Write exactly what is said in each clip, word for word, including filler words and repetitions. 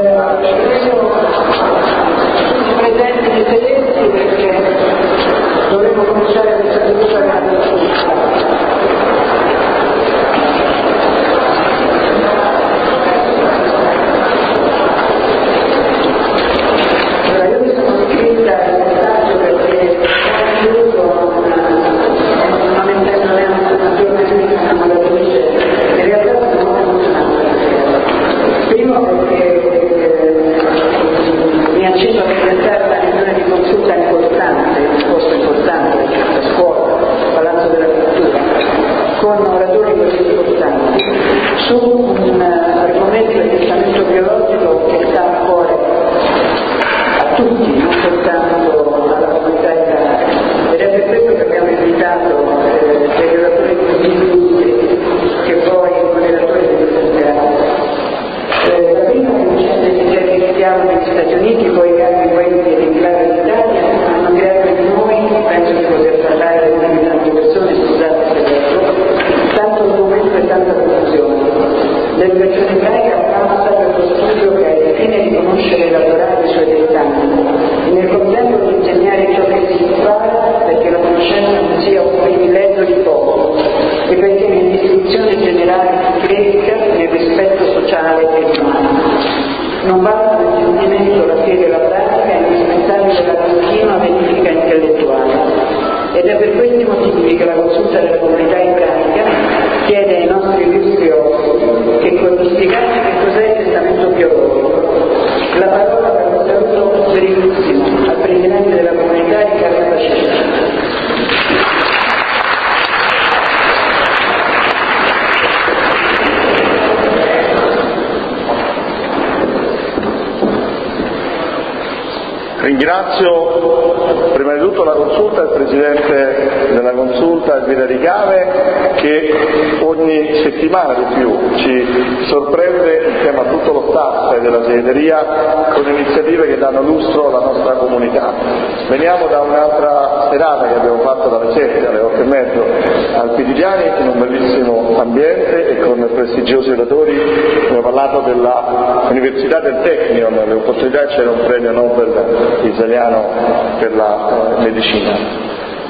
Ringrazio prima di tutto la Consulta e il Presidente della Consulta, Elvira Rigave, che ogni settimana di più ci sorprende insieme a tutto lo staff della segreteria con iniziative che danno lustro alla nostra comunità. Veniamo da un'altra serata che abbiamo fatto dalle sette alle otto e mezzo al Pitigliani in un bellissimo ambiente e con prestigiosi relatori. Abbiamo parlato dell'Università del Technion, le opportunità, c'era un premio Nobel italiano per la eh, medicina.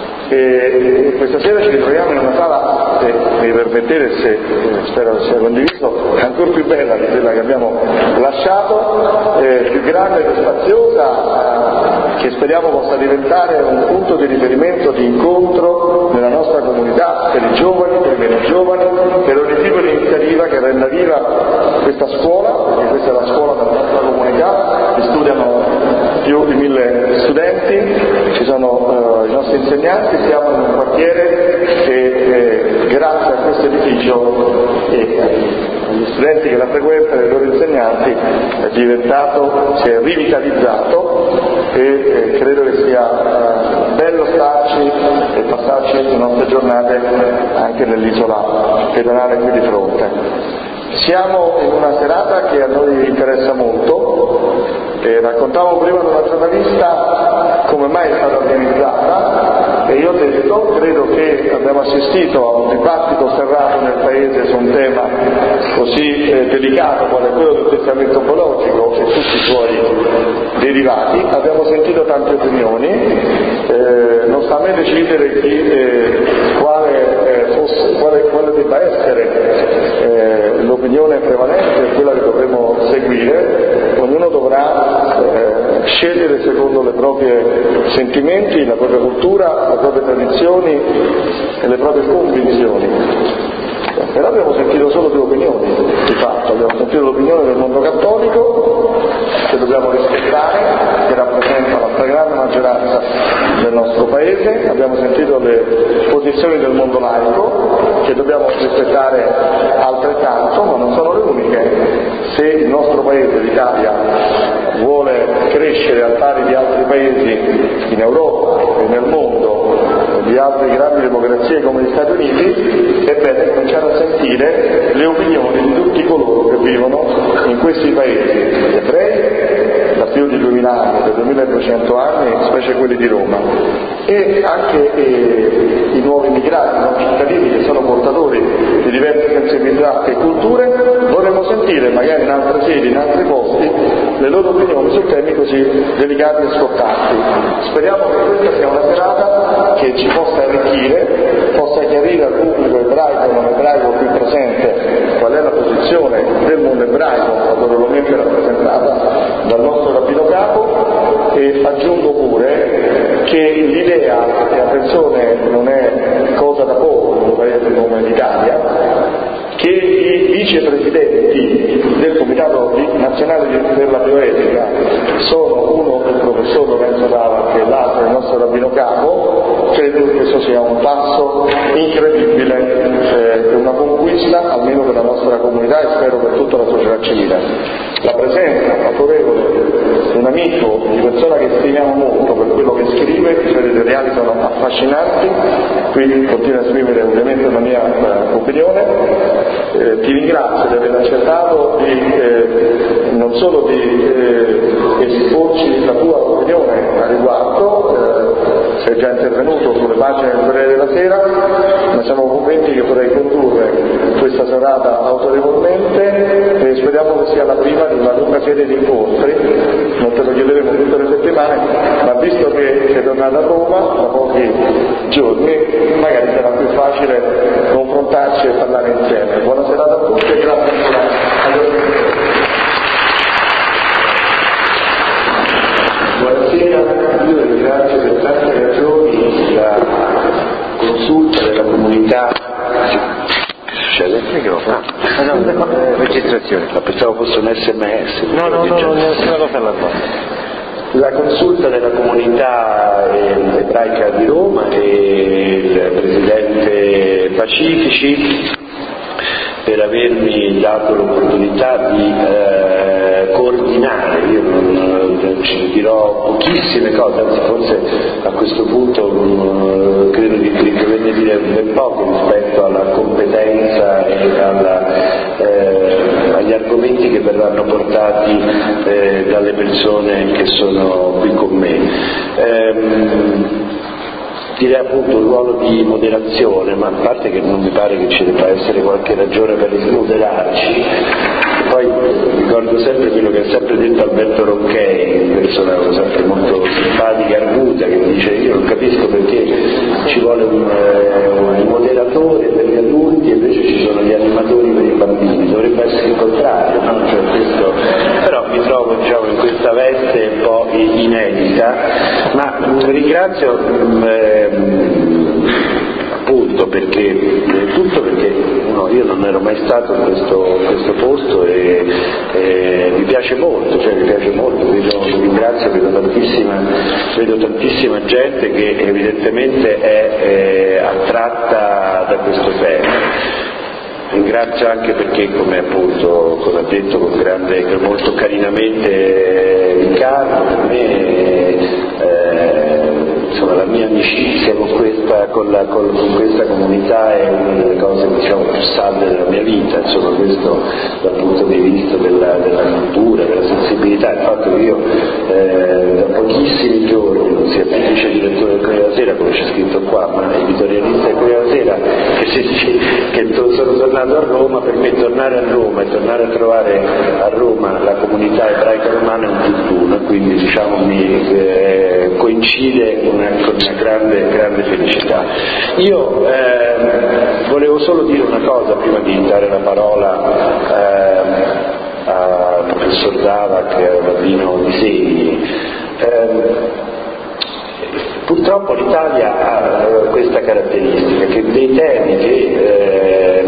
E questa sera ci ritroviamo in una sala, se mi permettete, se eh, spero sia condiviso, ancora più bella di quella che abbiamo lasciato, eh, più grande e spaziosa, eh, che speriamo possa diventare un punto di riferimento, di incontro nella nostra comunità, per i giovani, per i meno giovani, per ogni tipo di iniziativa che renda viva questa scuola, perché questa è la scuola della nostra comunità, vi studiano più di mille studenti, ci sono eh, i nostri insegnanti, siamo in un quartiere che eh, grazie a questo edificio e agli studenti che la frequentano e ai loro insegnanti è diventato, si è rivitalizzato e eh, credo che sia eh, bello starci e passarci le nostre giornate anche nell'isola pedonale qui di fronte. Siamo in una serata che a noi interessa molto. Eh, raccontavo prima di una giornalista come mai è stata organizzata e io ho detto, credo che abbiamo assistito a un dibattito serrato nel Paese su un tema così eh, delicato quale quello del testamento oncologico e tutti i suoi derivati, abbiamo sentito tante opinioni, eh, non sta a me decidere chi, eh, quale, eh, fosse, quale, quale debba essere eh, l'opinione prevalente e quella che dovremo seguire, ognuno dovrà Eh, scegliere secondo le proprie sentimenti, la propria cultura, le proprie tradizioni e le proprie convinzioni. Però abbiamo sentito solo due opinioni, di fatto, abbiamo sentito l'opinione del mondo cattolico, che dobbiamo rispettare, che rappresenta la stragrande maggioranza del nostro Paese, abbiamo sentito le posizioni del mondo laico, che dobbiamo rispettare altrettanto, ma non sono le uniche. Se il nostro Paese, l'Italia, vuole crescere al pari di altri paesi in Europa e nel mondo, di altre grandi democrazie come gli Stati Uniti, è bene cominciare a sentire le opinioni di tutti coloro che vivono in questi paesi, gli ebrei da più di duemila anni, da duemiladuecento anni, specie quelli di Roma, e anche eh, i nuovi immigrati, i nuovi cittadini che sono portatori di diverse sensibilità e culture. Vorremmo sentire, magari in altre sedi, in altri posti, le loro opinioni su temi così delicati e scottanti. Speriamo che questa sia una serata che ci possa arricchire, possa chiarire al pubblico ebraico e non ebraico qui presente qual è la posizione del mondo ebraico, autorevolmente rappresentata dal nostro rabbino capo, e aggiungo pure che l'idea, e attenzione non è cosa da poco in un paese come l'Italia, che i vicepresidenti del Comitato Nazionale per la Bioetica sono uno il professor Lorenzo Dava e l'altro il nostro rabbino capo, credo che questo sia un passo incredibile, eh, una conquista almeno per la nostra comunità e spero per tutta la società civile. La presenza autorevole di un amico, di persona che stimiamo molto per quello che scrive, i suoi editoriali sono affascinanti, qui continua a scrivere ovviamente la mia eh, opinione. Eh, ti ringrazio di aver accettato di, eh, non solo di eh, esporci la tua opinione a riguardo, eh, sei già intervenuto sulle pagine del Corriere della Sera, ma siamo convinti che potrai condurre questa serata autorevolmente e speriamo che sia la prima di una lunga serie di incontri, non te lo chiederemo tutte le settimane, ma visto che sei tornato a Roma da pochi giorni, magari sarà più facile confrontarci e parlare insieme. Buona serata a tutti e grazie ancora agli ospiti. Buonasera, io ringrazio per tante ragioni la consulta della comunità. Succede? Il microfono. Ah, no, no, eh, registrazione. Ma pensavo fosse un sms. No, no, no, no, nessuna cosa alla base. La consulta della comunità ebraica di Roma e il presidente Pacifici per avermi dato l'opportunità di eh, coordinare. Io non, ci dirò pochissime cose, anzi forse a questo punto um, credo di, di doverne dire ben poco rispetto alla competenza e alla, eh, agli argomenti che verranno portati eh, dalle persone che sono qui con me. Ehm, direi appunto un ruolo di moderazione, ma a parte che non mi pare che ci debba essere qualche ragione per smoderarci. Poi ricordo sempre quello che ha sempre detto Alberto Ronchey, persona sempre molto simpatica e arguta, che dice: io non capisco perché ci vuole un, eh, un moderatore per gli adulti e invece ci sono gli animatori per i bambini, dovrebbe essere il contrario, no? Cioè questo... però mi trovo diciamo in questa veste un po' inedita, ma mh, ringrazio mh, eh, appunto perché eh, tutto perché no, io non ero mai stato in questo, in questo posto e, e mi piace molto, cioè mi piace molto, vedo, vi ringrazio, vedo tantissima, vedo tantissima gente che evidentemente è eh, attratta da questo tema. Ringrazio anche perché, come appunto, come ha detto con grande, molto carinamente Riccardo, per me eh, insomma, la mia amicizia con questa, con la, con, con questa comunità è una delle cose diciamo, più salde della mia vita, insomma questo dal punto di vista della, della cultura, della sensibilità, il fatto che io eh, da pochissimi giorni non sia più vice direttore del Corriere della Sera, come c'è scritto qua, ma editorialista del Corriere della Sera, che, se, che sono tornato a Roma, per me tornare a Roma e tornare a trovare a Roma la comunità ebraica romana è un tutt'uno, quindi diciamo mi eh, coincide una, con una grande, grande felicità. Io eh, volevo solo dire una cosa prima di dare la parola eh, al professor Dava, che è un rabbino di Segni. Eh, Purtroppo l'Italia ha questa caratteristica, che dei temi che eh,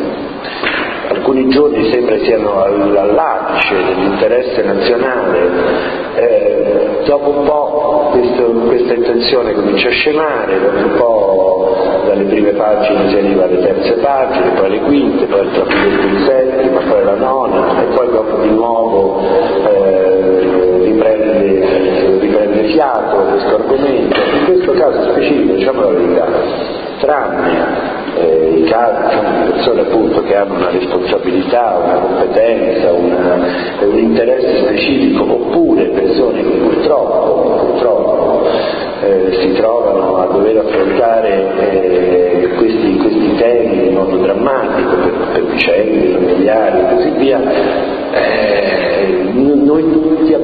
alcuni giorni sembra siano all'apice dell'interesse nazionale, eh, dopo un po' questo, questa intenzione comincia a scemare, dopo un po' dalle prime pagine si arriva alle terze pagine, poi alle quinte, poi al capitolo di settima, poi alla nona, e poi dopo di nuovo eh, riprende, riprende fiato questo argomento. In questo caso specifico, diciamo la verità, tranne eh, i casi di persone appunto che hanno una responsabilità, una competenza, una, un interesse specifico, oppure persone che purtroppo, purtroppo eh, si trovano a dover affrontare eh, questi, questi temi in modo drammatico per, per vicende familiari e così via, eh, noi tutti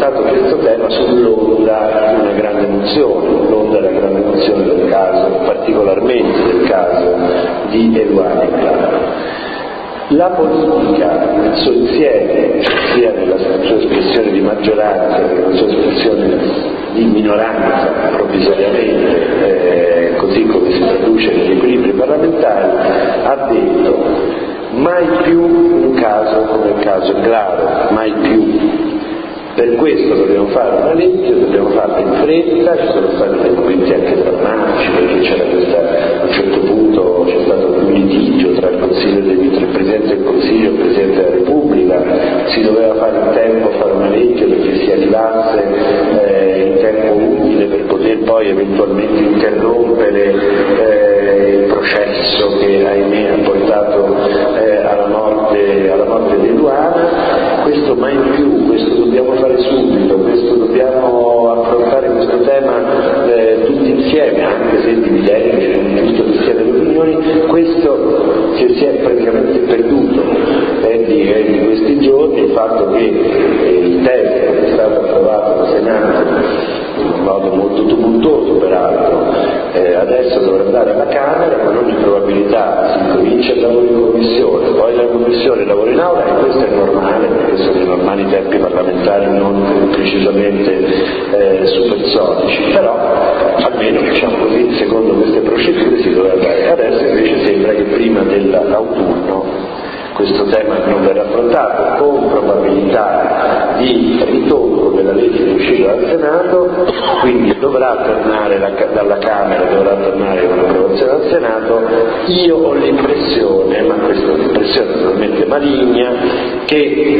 affrontato questo tema sull'onda di una grande emozione, l'onda della grande emozione del caso, particolarmente del caso di Eluana Englaro. La politica nel suo insieme, sia nella sua espressione di maggioranza che nella sua espressione di minoranza provvisoriamente, eh, così come si traduce negli equilibri parlamentari, ha detto mai più un caso come il caso Englaro, mai più. Per questo dobbiamo fare una legge, dobbiamo farla in fretta, ci sono stati dei momenti anche drammatici, perché c'era questa, a un certo punto c'è stato un litigio tra il, Consiglio dei, tra il Presidente del Consiglio e il Presidente della Repubblica, si doveva fare in tempo fare una legge perché si arrivasse eh, in tempo utile per poter poi eventualmente interrompere eh, il processo che ahimè ha portato eh, alla morte, alla morte di Eluana. Questo mai più, questo dobbiamo fare subito, questo dobbiamo affrontare questo tema eh, tutti insieme, anche se dividenti, giusto che siano le opinioni, questo che si è praticamente perduto eh, di, eh, di questi giorni, il fatto che eh, il testo che è stato approvato dal Senato in modo molto tumultuoso peraltro, eh, adesso dovrà andare alla Camera, con ogni probabilità si comincia il lavoro in commissione, poi la commissione lavora in aula e questo è normale, perché sono i normali tempi parlamentari non precisamente eh, supersonici, però almeno diciamo così, secondo queste procedure si doveva andare. Adesso invece sembra che prima dell'autunno questo tema non verrà affrontato, con probabilità di ritocco della legge che uscita dal Senato, quindi dovrà tornare la, dalla Camera, dovrà tornare un'approvazione al Senato. Io ho l'impressione, ma questa è un'impressione naturalmente maligna, che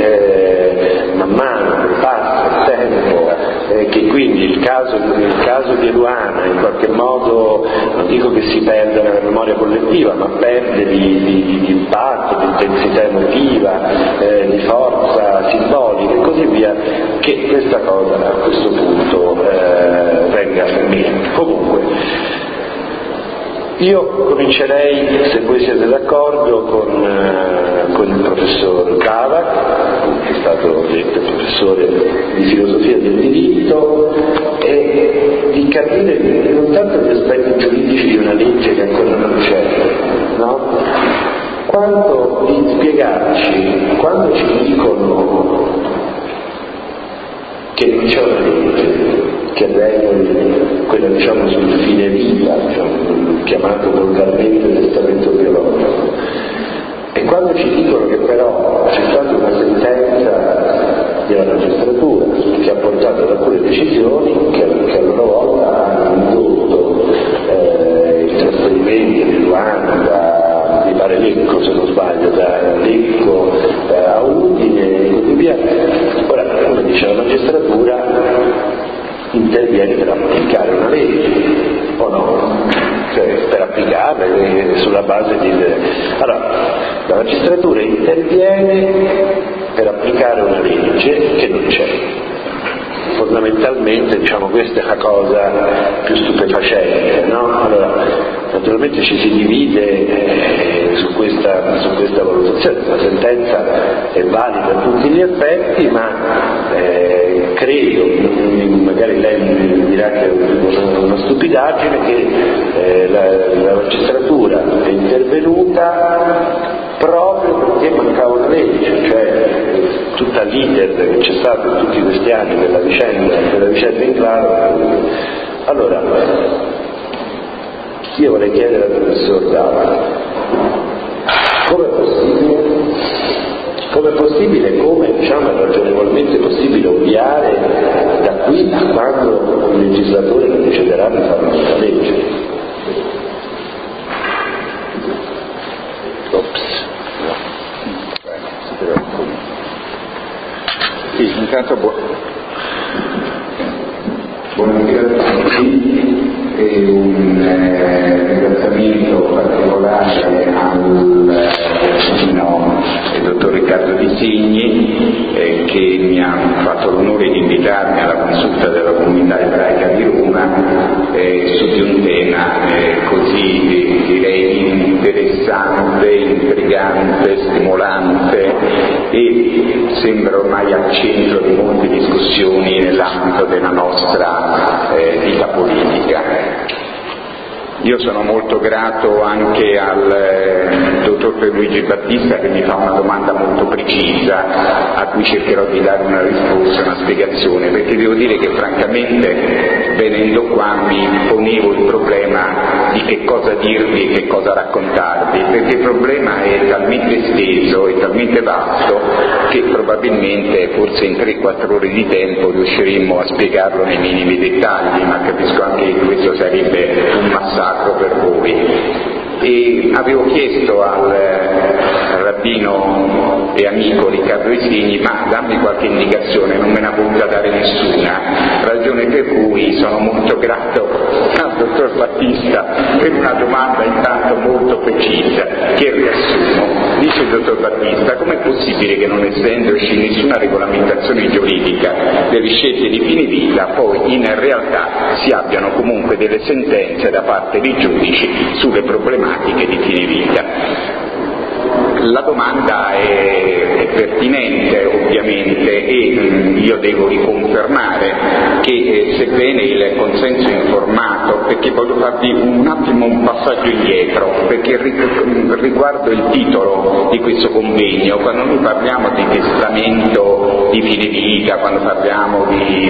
eh, man mano che passa il tempo, eh, che quindi il caso, il caso di Eluana in qualche modo, non dico che si perde nella memoria collettiva, ma perde di, di, di impatto, di intensità emotiva, eh, di forza simbolica e così via, che questa cosa a questo punto eh, venga meno. Comunque io comincerei, se voi siete d'accordo, con, eh, con il professor Cava, che è stato detto professore di filosofia del diritto, e di capire non tanto gli aspetti giuridici di una legge che ancora non c'è, no? Quanto di spiegarci, quando ci dicono che non c'è una legge che regoli quella diciamo sul fine vita, diciamo, chiamato volgarmente testamento biologico, e quando ci dicono che però c'è stata una sentenza della magistratura che ha portato ad alcune decisioni che, che a loro volta hanno indotto eh, i trasferimenti di Eluana da mi pare Lecco, se non sbaglio, da Lecco eh, a Udine e così via. Ora, come dice la magistratura, interviene per applicare una legge, o no? Cioè, per applicarla eh, sulla base di... Allora, la magistratura interviene per applicare una legge che non c'è. Fondamentalmente, diciamo, questa è la cosa più stupefacente, no? Allora, naturalmente ci si divide eh, su, questa, su questa valutazione, la sentenza è valida a tutti gli effetti, ma eh, credo, magari lei mi dirà che è una, una stupidaggine, che eh, la, la magistratura è intervenuta proprio perché mancava una legge, cioè tutta l'iter che c'è stato in tutti questi anni della vicenda, della vicenda Englaro. Allora, io vorrei chiedere al professor Dava, come è possibile, come è possibile, come diciamo è ragionevolmente possibile ovviare da qui a quando il legislatore non deciderà di fare una legge? Ops. Sì, intanto buon... buonasera a tutti e un eh, ringraziamento particolare al eh, no, il dottor Riccardo Di Signi eh, che mi ha fatto l'onore di invitarmi alla consulta della comunità ebraica di Roma eh, su di un tema eh, così eh, direi interessante, intrigante, stimolante e sembra ormai al centro di molte discussioni nell'ambito della nostra eh, vita politica. Io sono molto grato anche al eh, dottor Pierluigi Battista che mi fa una domanda molto precisa a cui cercherò di dare una risposta, una spiegazione, perché devo dire che francamente venendo qua mi ponevo il problema di che cosa dirvi e che cosa raccontarvi, perché il problema è talmente esteso e talmente vasto che probabilmente forse in tre quattro ore di tempo riusciremmo a spiegarlo nei minimi dettagli, ma capisco anche che questo sarebbe un massacro per voi. E avevo chiesto al rabbino e amico Riccardo Isigni, ma dammi qualche indicazione, non me ne ha voluta dare nessuna, ragione per cui sono molto grato al dottor Battista per una domanda intanto molto precisa, che riassumo. Dice il dottor Battista: com'è possibile che non essendoci nessuna regolamentazione giuridica delle scelte di fine vita, poi in realtà si abbiano comunque delle sentenze da parte dei giudici sulle problematiche di fine vita? La domanda è, è pertinente ovviamente e mh, io devo riconfermare che eh, sebbene il consenso informato, perché voglio farvi un attimo un passaggio indietro, perché riguardo il titolo di questo convegno, quando noi parliamo di testamento di fine vita, quando parliamo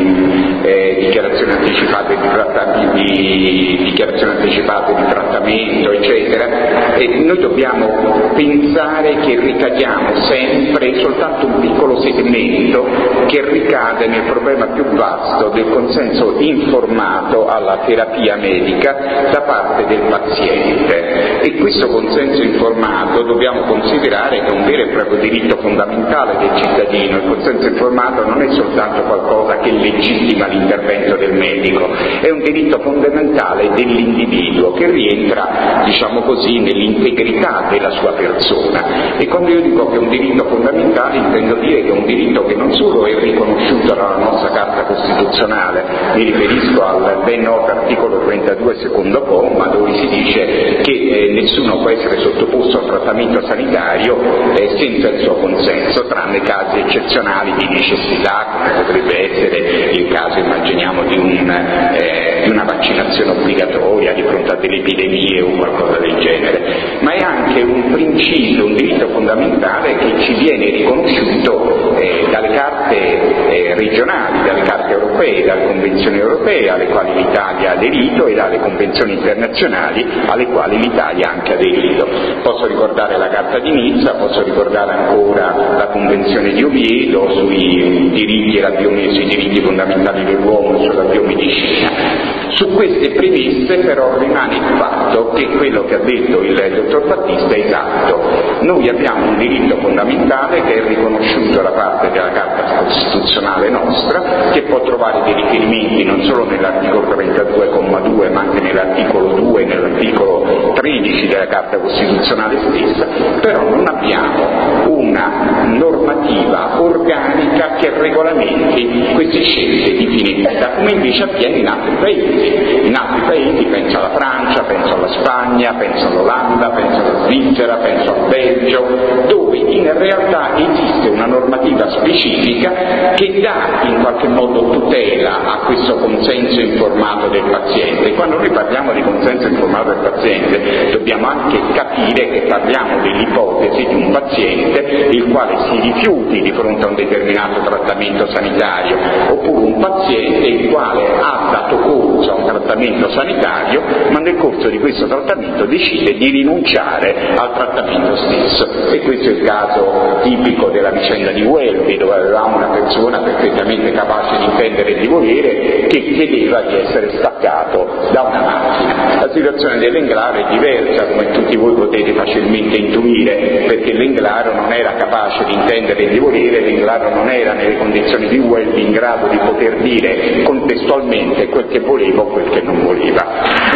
di eh, dichiarazioni anticipate di, tratta- di, dichiarazioni anticipate di trattamento, eccetera, e noi dobbiamo pensare che ricadiamo sempre soltanto un piccolo segmento che ricade nel problema più vasto del consenso informato alla terapia medica da parte del paziente, e questo consenso informato dobbiamo considerare che è un vero e proprio diritto fondamentale del cittadino. Il consenso informato non è soltanto qualcosa che legittima l'intervento del medico, è un diritto fondamentale dell'individuo che rientra, diciamo così, nell'integrità della sua persona. E quando io dico che è un diritto fondamentale intendo dire che è un diritto che non solo è riconosciuto dalla nostra Carta Costituzionale, mi riferisco al ben noto articolo trentadue secondo comma, dove si dice che eh, nessuno può essere sottoposto a trattamento sanitario eh, senza il suo consenso, tranne casi eccezionali di necessità, come potrebbe essere il caso, immaginiamo, di, un, eh, di una vaccinazione obbligatoria di fronte a delle epidemie o qualcosa del genere. Ma è anche un principio, un diritto fondamentale che ci viene riconosciuto eh, dalle carte eh, regionali, dalle carte europee, dalle convenzioni europee alle quali l'Italia ha aderito e dalle convenzioni internazionali alle quali l'Italia ha anche aderito. Posso ricordare la Carta di Nizza, posso ricordare ancora la Convenzione di Oviedo sui diritti, e la biome, sui diritti fondamentali dell'uomo, sulla biomedicina. Su queste premesse però rimane il fatto che quello che ha detto il dottor Battista è esatto. Noi abbiamo un diritto fondamentale che è riconosciuto da parte della Carta Costituzionale nostra, che può trovare dei riferimenti non solo nell'articolo trentadue comma due ma anche nell'articolo due e nell'articolo tredici della Carta Costituzionale stessa, però non abbiamo una normativa organica che regolamenti queste scelte di fine vita, come invece avviene in altri paesi. In altri paesi, penso alla Francia, penso alla Spagna, penso all'Olanda, penso alla Svizzera, penso al Belgio, dove in realtà esiste una normativa specifica che dà in qualche modo tutela a questo consenso informato del paziente. E quando noi parliamo di consenso informato del paziente dobbiamo anche capire che parliamo dell'ipotesi di un paziente il quale si rifiuti di fronte a un determinato trattamento sanitario, oppure un paziente il quale ha dato corso a un trattamento sanitario ma nel corso di questo trattamento decide di rinunciare al trattamento stesso. E questo è il caso tipico della vicenda di Welby, dove avevamo una persona perfettamente capace di intendere e di volere che chiedeva di essere staccato da una macchina. La situazione dell'Englaro è diversa, come tutti voi potete facilmente intuire, perché l'Englaro non era capace di intendere e di volere, l'Englaro non era nelle condizioni di Welby in grado di poter dire contestualmente quel che voleva o quel che non voleva.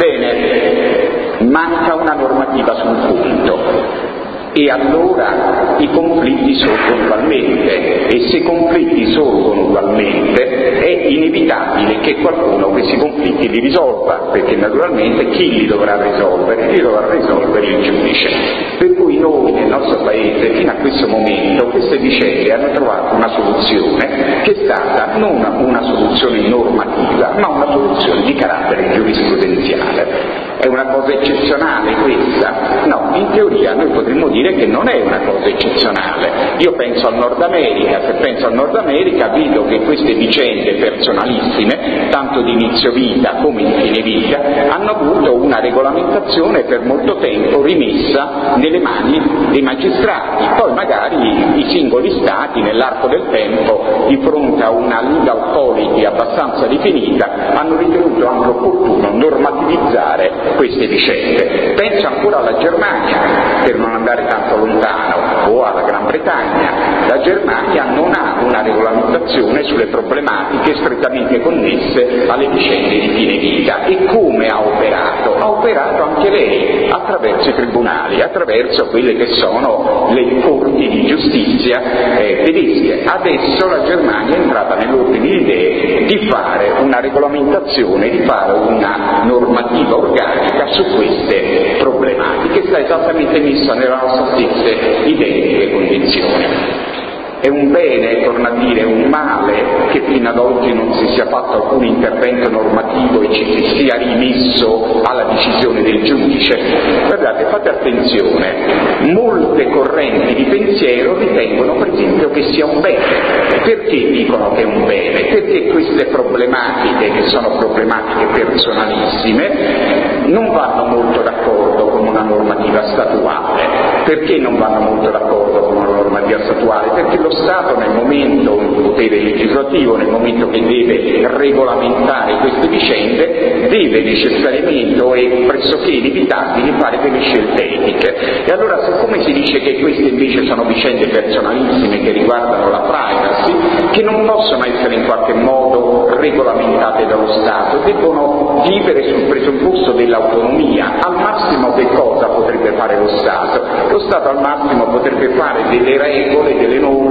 Bene, manca una normativa sul punto. E allora i conflitti sorgono ugualmente, e se i conflitti sorgono ugualmente è inevitabile che qualcuno questi conflitti li risolva, perché naturalmente chi li dovrà risolvere? Li dovrà risolvere il giudice. Per cui di noi nel nostro Paese fino a questo momento queste vicende hanno trovato una soluzione che è stata non una soluzione normativa, ma una soluzione di carattere giurisprudenziale. È una cosa eccezionale questa? No, in teoria noi potremmo dire che non è una cosa eccezionale. Io penso al Nord America, se penso al Nord America vedo che queste vicende personalissime, tanto di inizio vita come di fine vita, hanno avuto una regolamentazione per molto tempo rimessa nelle mani dei magistrati. Poi magari i singoli stati nell'arco del tempo, di fronte a una legal policy abbastanza definita, hanno ritenuto anche opportuno normativizzare queste vicende. Penso ancora alla Germania, per non andare tanto lontano, o alla Gran Bretagna. La Germania non ha una regolamentazione sulle problematiche strettamente connesse alle vicende di fine vita. E come ha operato? Ha operato anche lei attraverso i tribunali, attraverso quelle che sono le corti di giustizia eh, tedesche. Adesso la Germania è entrata nell'ordine di idee di fare una regolamentazione, di fare una normativa organica su queste problematiche, sta esattamente messa nella nostra stesse identiche condizioni. È un bene, torna a dire, è un male che fino ad oggi non si sia fatto alcun intervento normativo e ci si sia rimesso alla decisione del giudice. Guardate, fate attenzione, molte correnti di pensiero ritengono per esempio che sia un bene. Perché dicono che è un bene? Perché queste problematiche, che sono problematiche personalissime, non vanno molto d'accordo con una normativa statuale. Perché non vanno molto d'accordo con una normativa statuale? Perché lo Stato nel momento, il potere legislativo, nel momento che deve regolamentare queste vicende, deve necessariamente o è pressoché inevitabile fare delle scelte etiche. E allora, siccome si dice che queste invece sono vicende personalissime che riguardano la privacy, che non possono essere in qualche modo regolamentate dallo Stato, debbono vivere sul presupposto dell'autonomia. Al massimo che cosa potrebbe fare lo Stato? Lo Stato al massimo potrebbe fare delle regole, delle norme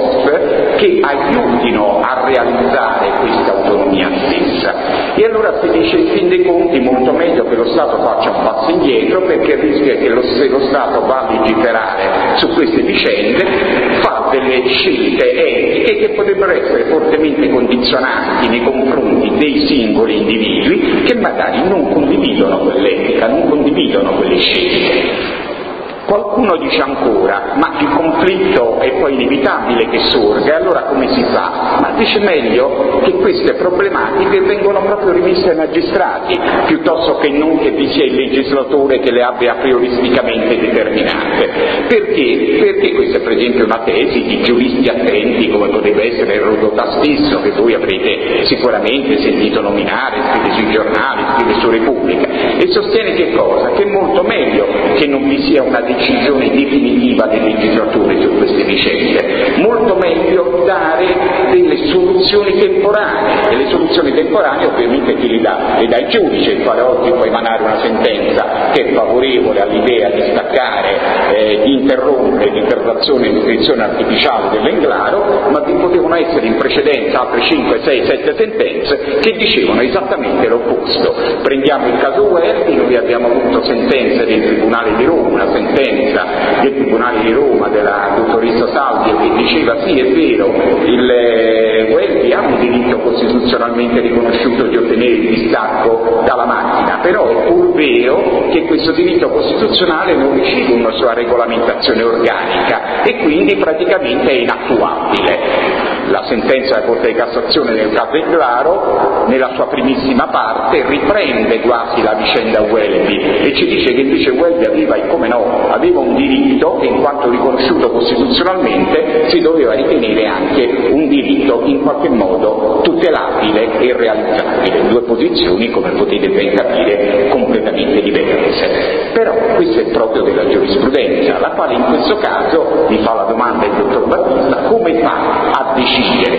soft che aiutino a realizzare questa autonomia stessa. E allora si dice, in fin dei conti, molto meglio che lo Stato faccia un passo indietro, perché rischia che lo, se lo Stato va a legiferare su queste vicende fa delle scelte etiche che potrebbero essere fortemente condizionanti nei confronti dei singoli individui che magari non condividono quell'etica, non condividono quelle scelte. Qualcuno dice ancora, ma il conflitto è poi inevitabile che sorga, e allora come si fa? Ma dice meglio che queste problematiche vengono proprio rimesse ai magistrati, piuttosto che non che vi sia il legislatore che le abbia prioristicamente determinate. Perché? Perché questa è per esempio una tesi di giuristi attenti, come potrebbe essere Rodotà stesso, che voi avrete sicuramente sentito nominare, scrive sui giornali, scrive su Repubblica, e sostiene che cosa? Che è molto meglio che non vi sia una decisione definitiva del legislatore su queste vicende, molto meglio dare delle soluzioni temporanee, e le soluzioni temporanee ovviamente chi le dà? Le dà il giudice, il quale oggi può emanare una sentenza che è favorevole all'idea di staccare, eh, di interrompere l'interrogazione e l'iscrizione artificiale dell'Englaro, ma vi potevano essere in precedenza altre cinque, sei, sette sentenze che dicevano esattamente l'opposto. Prendiamo il caso Welby, noi abbiamo avuto sentenze del Tribunale di Roma, una sentenza del Tribunale di Roma della dottoressa Salvio che diceva sì, è vero, il eh, Welby ha un diritto costituzionalmente riconosciuto di ottenere il distacco dalla macchina, però è pur vero che questo diritto costituzionale non riceve una sua regolamentazione organica e quindi praticamente è inattuabile. La sentenza della Corte di Cassazione nel caso Englaro, nella sua primissima parte, riprende quasi la vicenda Welby e ci dice che invece Welby aveva, e come no, aveva un diritto che in quanto riconosciuto costituzionalmente si doveva ritenere anche un diritto in qualche modo tutelabile e realizzabile. Due posizioni, come potete ben capire, completamente diverse. Però questo è proprio della giurisprudenza, la quale in questo caso, mi fa la domanda il dottor Battista, come fa a decidere?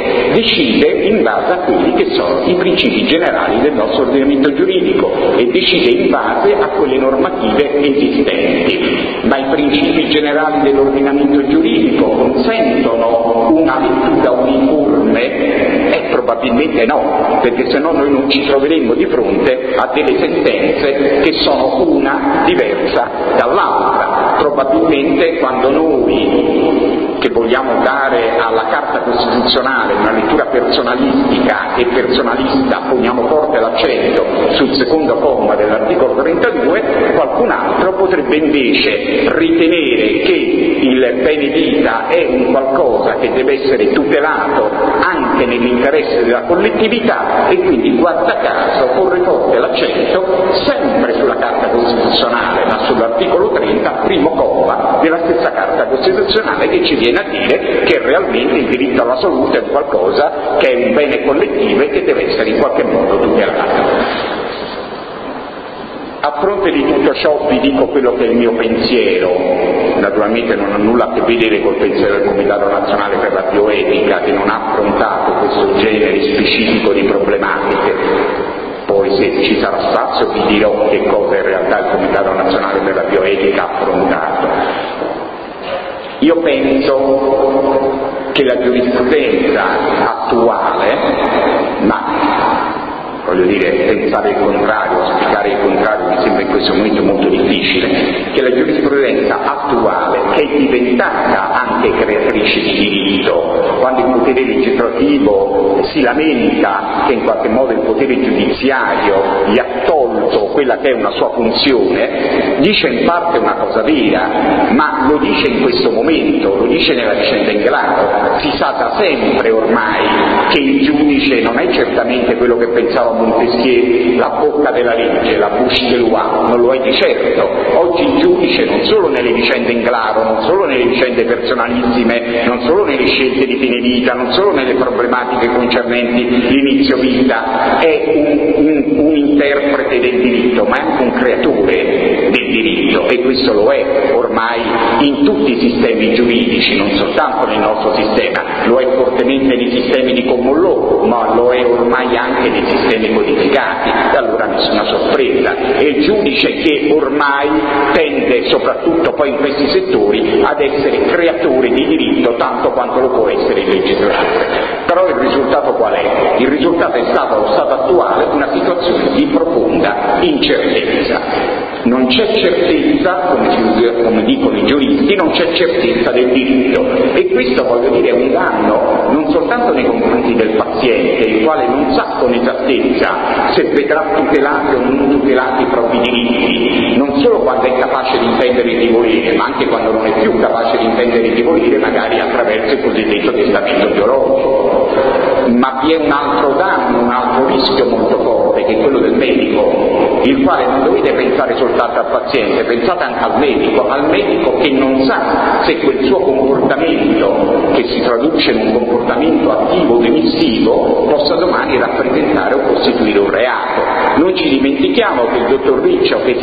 Decide in base a quelli che sono i principi generali del nostro ordinamento giuridico e decide in base a quelle normative esistenti. Ma i principi generali dell'ordinamento giuridico consentono una lettura uniforme? Eh, probabilmente Assolutamente no, perché se no noi non ci troveremmo di fronte a delle sentenze che sono una diversa dall'altra. Probabilmente quando noi, che vogliamo dare alla Carta Costituzionale una lettura personalistica e personalista, poniamo forte l'accento sul secondo comma dell'articolo trentadue, qualcun altro potrebbe invece ritenere che il bene vita è un qualcosa che deve essere tutelato anche nell'interesse della collettività e quindi, guarda caso, porre forte l'accento sempre sulla Carta Costituzionale, ma sull'articolo trenta, primo comma della stessa Carta Costituzionale, che ci viene a dire che realmente il diritto alla salute è qualcosa che è un bene collettivo e che deve essere in qualche modo tutelato. A fronte di tutto ciò vi dico quello che è il mio pensiero, naturalmente non ha nulla a che vedere col pensiero del Comitato Nazionale per la Bioetica, che non ha affrontato questo genere specifico di problematiche. Poi se ci sarà spazio vi dirò che cosa in realtà il Comitato Nazionale per la Bioetica ha affrontato. Io penso che la giurisprudenza attuale, ma voglio dire, pensare il contrario, spiegare il contrario mi sembra in questo momento molto difficile, che la giurisprudenza attuale, che è diventata anche creatrice di diritto, quando il potere legislativo si lamenta che in qualche modo il potere giudiziario gli ha tolto quella che è una sua funzione, dice in parte una cosa vera, ma lo dice in questo momento, lo dice nella vicenda Englaro. Si sa da sempre ormai che il giudice non è certamente quello che pensava Montesquieu, la bocca della legge, la bouche de loi, non lo è di certo. Oggi il giudice, non solo nelle vicende Englaro, non solo nelle vicende personalissime, non solo nelle scelte di fine vita, non solo nelle problematiche concernenti l'inizio vita, è un, un, un interprete del diritto, ma è anche un creatore del diritto, e questo lo è ormai in tutti i sistemi giuridici, non soltanto nel nostro sistema, lo è fortemente nei sistemi di common law, ma lo è ormai anche nei sistemi codificati, e allora nessuna sorpresa. È il giudice che ormai tende, soprattutto poi in questi settori, ad essere creatore di diritto tanto quanto lo può essere il legislatore. Però il risultato qual è? Il risultato è stato, allo stato attuale, una situazione di profonda incertezza. Non c'è certezza, come, si, come dicono i giuristi, non c'è certezza del diritto, e questo, voglio dire, è un danno non soltanto nei confronti del paziente, il quale non sa con esattezza se vedrà tutelati o non tutelati i propri diritti, non solo quando è capace di intendere e di volere, ma anche quando non è più capace di intendere e di volere, magari attraverso il cosiddetto testamento biologico. Ma vi è un altro danno, un altro rischio molto forte, che è quello del medico, il quale non dovete pensare soltanto al paziente, pensate anche al medico, al medico che non sa se quel suo comportamento, che si traduce in un comportamento attivo o demissivo, possa domani rappresentare o costituire un reato. Noi ci dimentichiamo che il dottor Riccio, che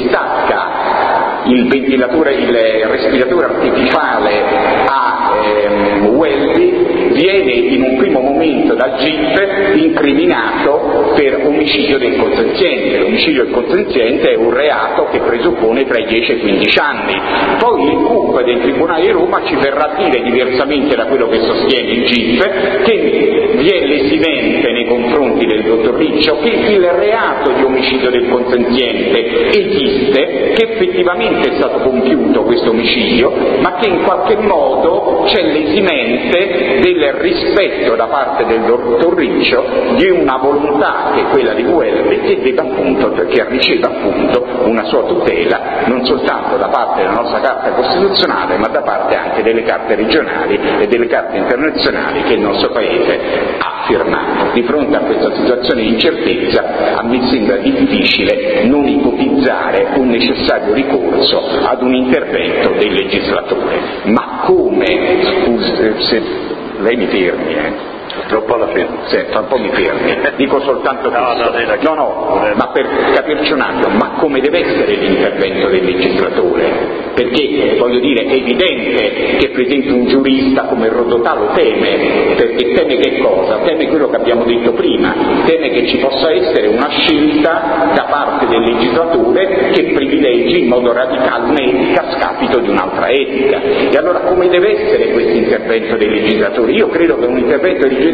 stacca il ventilatore, il respiratore artificiale a ehm, Welby, viene in un primo momento dal G I P incriminato per omicidio del consenziente. L'omicidio del consenziente è un reato che presuppone tra i dieci e i quindici anni. Poi il C U P del Tribunale di Roma ci verrà a dire, diversamente da quello che sostiene il G I P, che vi è l'esimente nei confronti del dottor Riccio, che il reato di omicidio del consenziente esiste, che effettivamente è stato compiuto questo omicidio, ma che in qualche modo c'è l'esimente del rispetto da parte del dottor Riccio di una volontà, che è quella di Welby, che deve appunto, che riceve appunto una sua tutela non soltanto da parte della nostra Carta Costituzionale, ma da parte anche delle carte regionali e delle carte internazionali che il nostro Paese ha firmato. Di fronte a questa situazione di incertezza a me sembra difficile non ipotizzare un necessario ricorso ad un intervento del legislatore. Ma come, scusi, se lei mi fermi, eh? Tra un po' alla fine. Sì, tra un po' mi fermi. Dico soltanto no, questo. No, no, no, ma per capirci un attimo, ma come deve essere l'intervento del legislatore? Perché, voglio dire, è evidente che per esempio un giurista come Rodotà lo teme, perché teme che cosa? Teme quello che abbiamo detto prima, teme che ci possa essere una scelta da parte del legislatore che privilegi in modo radicale un'etica a scapito di un'altra etica. E allora come deve essere questo intervento del legislatore? Io credo che un intervento del legislatore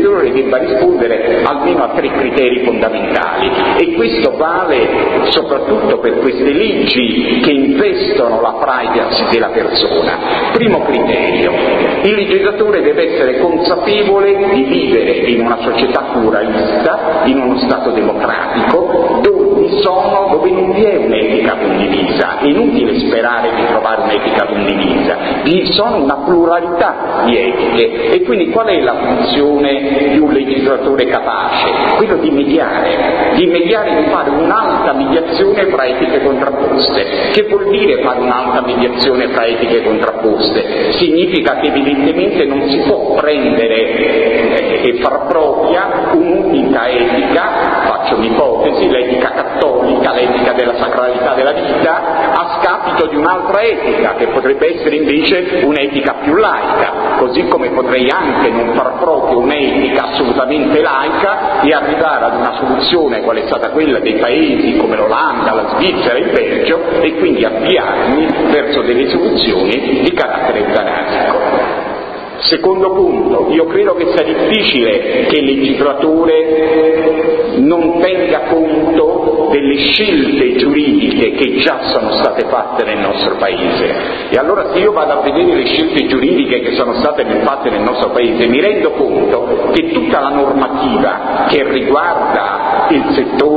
legislatore debba rispondere almeno a tre criteri fondamentali, e questo vale soprattutto per queste leggi che investono la privacy della persona. Primo criterio: il legislatore deve essere consapevole di vivere in una società pluralista, in uno Stato democratico, dove, sono, dove non vi è un'etica condivisa. È inutile sperare di trovare un'etica condivisa, vi sono una pluralità di etiche. E quindi qual è la funzione di un legislatore capace? Quello di mediare, di mediare, di fare un'alta mediazione fra etiche contrapposte. Che vuol dire fare un'alta mediazione fra etiche contrapposte? Significa che evidentemente non si può prendere e far propria un'unica etica, faccio un'ipotesi, l'etica cattolica, l'etica della sacralità della vita, a scapito di un'altra etica che potrebbe essere invece un'etica più laica, così come potrei anche non far proprio un'etica assolutamente laica e arrivare ad una soluzione quale è stata quella dei paesi come l'Olanda, la Svizzera, il Belgio, e quindi avviarmi verso delle soluzioni di carattere eutanasico. Secondo punto, io credo che sia difficile che il legislatore non tenga conto delle scelte giuridiche che già sono state fatte nel nostro Paese. E allora, se io vado a vedere le scelte giuridiche che sono state fatte nel nostro Paese, mi rendo conto che tutta la normativa che riguarda il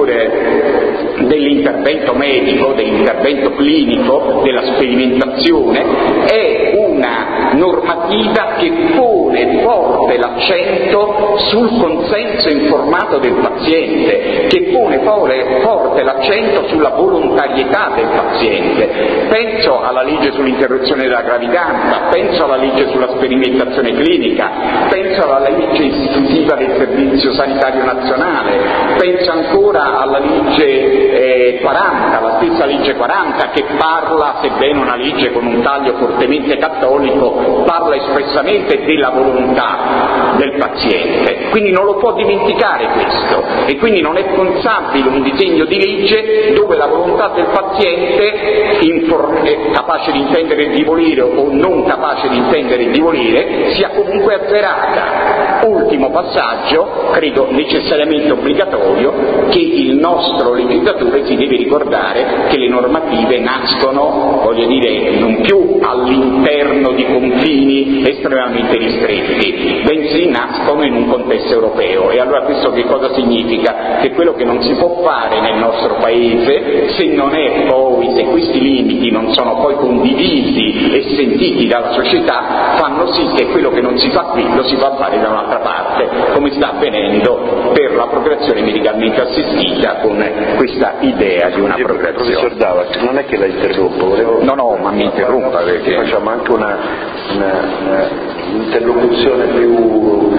settore dell'intervento medico, dell'intervento clinico, della sperimentazione, è una normativa che pone forte l'accento sul consenso informato del paziente, che pone forte l'accento sulla volontarietà del paziente. Penso alla legge sull'interruzione della gravidanza, penso alla legge sulla sperimentazione clinica, penso alla legge istitutiva del Servizio Sanitario Nazionale, penso ancora alla legge eh, quaranta, la stessa legge quaranta, che parla, sebbene una legge con un taglio fortemente cattolico, parla espressamente della volontà del paziente. Quindi non lo può dimenticare questo, e quindi non è pensabile un disegno di legge dove la volontà del paziente, inform- capace di intendere e di volere o non capace di intendere e di volere, sia comunque azzerata. Ultimo passaggio, credo necessariamente obbligatorio, che il nostro legislatore si deve ricordare che le normative nascono, voglio dire, non più all'interno di confini estremamente ristretti, bensì nascono in un contesto europeo. E allora questo che cosa significa? Che quello che non si può fare nel nostro Paese, se non è poi, se questi limiti non sono poi condivisi e sentiti dalla società, fanno sì che quello che non si fa qui lo si va a fare da un'altra parte, come sta avvenendo per la procreazione medicalmente assistita, con questa idea di una sì, procreazione. Professor Davac, non è che la interrompo, volevo... No, no, ma mi interrompa perché... Facciamo anche una, una, una interlocuzione più...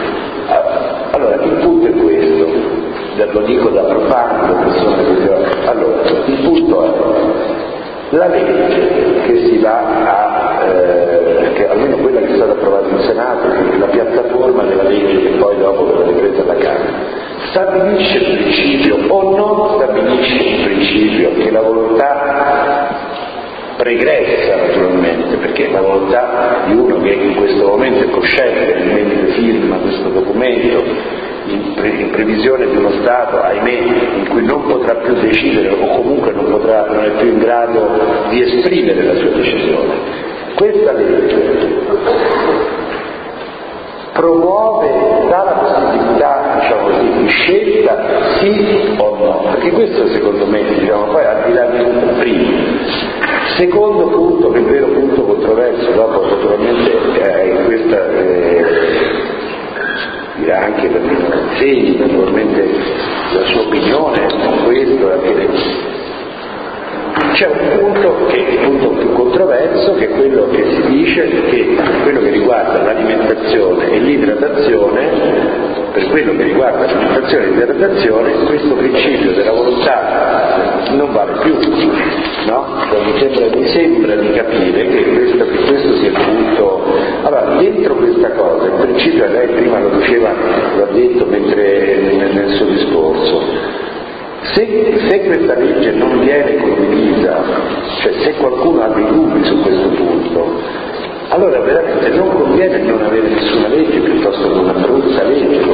Allora, il punto è questo, lo dico da profano, persone che... Allora, il punto è, la legge che si va a, eh, che almeno quella che è stata approvata in Senato, che la piattaforma della legge che poi dopo verrà ripresa alla Camera, stabilisce il principio o non stabilisce il principio che la volontà pregressa, naturalmente, perché la volontà di uno che in questo momento è cosciente mentre firma questo documento, in, pre- in previsione di uno Stato, ahimè, in cui non potrà più decidere o comunque non, potrà, non è più in grado di esprimere la sua decisione. Questa legge promuove, dà la possibilità, diciamo così, di scelta sì o no, perché questo secondo me, diciamo, poi al di là di tutto primo. Secondo punto, che è il vero punto controverso, dopo naturalmente eh, in questa eh, dirà anche per Segni, naturalmente la sua opinione su questo, anche c'è un punto che è il punto più controverso, che è quello che si dice che quello che riguarda l'alimentazione e l'idratazione, per quello che riguarda l'alimentazione e l'idratazione, questo principio della volontà non vale più, no? Mi sembra, mi sembra di capire che questo, che questo sia il punto. Allora, dentro questa cosa, il principio, e lei prima lo diceva, l'ha detto mentre nel, nel suo discorso, Se, se questa legge non viene condivisa, cioè se qualcuno ha dei dubbi su questo punto, allora veramente non conviene non avere nessuna legge piuttosto che una brutta legge,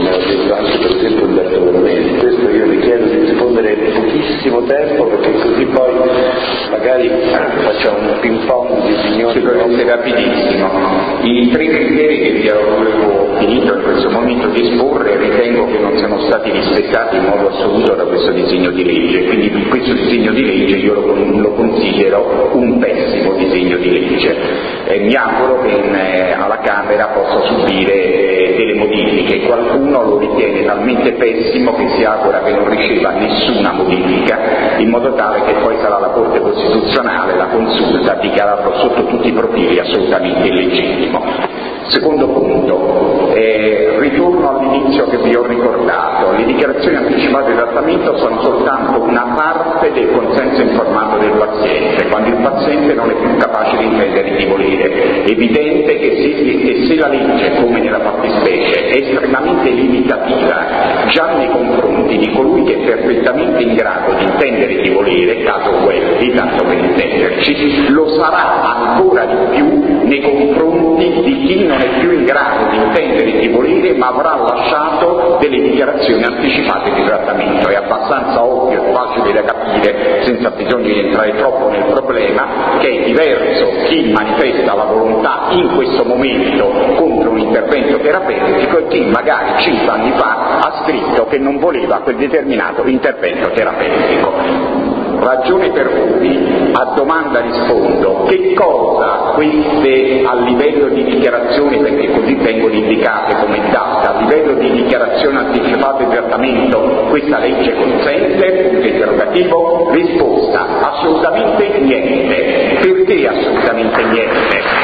non sono stati rispettati in modo assoluto da questo disegno di legge, quindi questo disegno di legge io lo, lo considero un pessimo disegno di legge e mi auguro che in, eh, alla Camera possa subire eh, delle modifiche. Qualcuno lo ritiene talmente pessimo che si augura che non riceva nessuna modifica, in modo tale che poi sarà la Corte Costituzionale, la Consulta, a dichiararlo sotto tutti i profili assolutamente illegittimo. Secondo punto, eh, ritorno all'inizio che vi ho ricordato, le dichiarazioni anticipate di trattamento sono soltanto una parte del consenso informato del paziente, quando il paziente non è più capace di intendere e di volere. È evidente che se, che se la legge, come nella fattispecie, è estremamente limitativa già nei confronti di colui che è perfettamente in grado di intendere e di volere, caso Guelfi, tanto per intenderci, lo sarà ancora di più nei confronti di chi non è più in grado di intendere e di volere ma avrà lasciato delle dichiarazioni anticipate di trattamento. È abbastanza ovvio e facile da capire, senza bisogno di entrare troppo nel problema, che è diverso chi manifesta la volontà in questo momento contro un intervento terapeutico e chi magari cinque anni fa ha scritto che non voleva quel determinato intervento terapeutico. Ragione per cui a domanda rispondo: che cosa queste a livello di dichiarazioni, perché così vengono indicate come date, a livello di dichiarazione anticipata di trattamento questa legge consente? Interrogativo. Risposta: assolutamente niente. Perché assolutamente niente?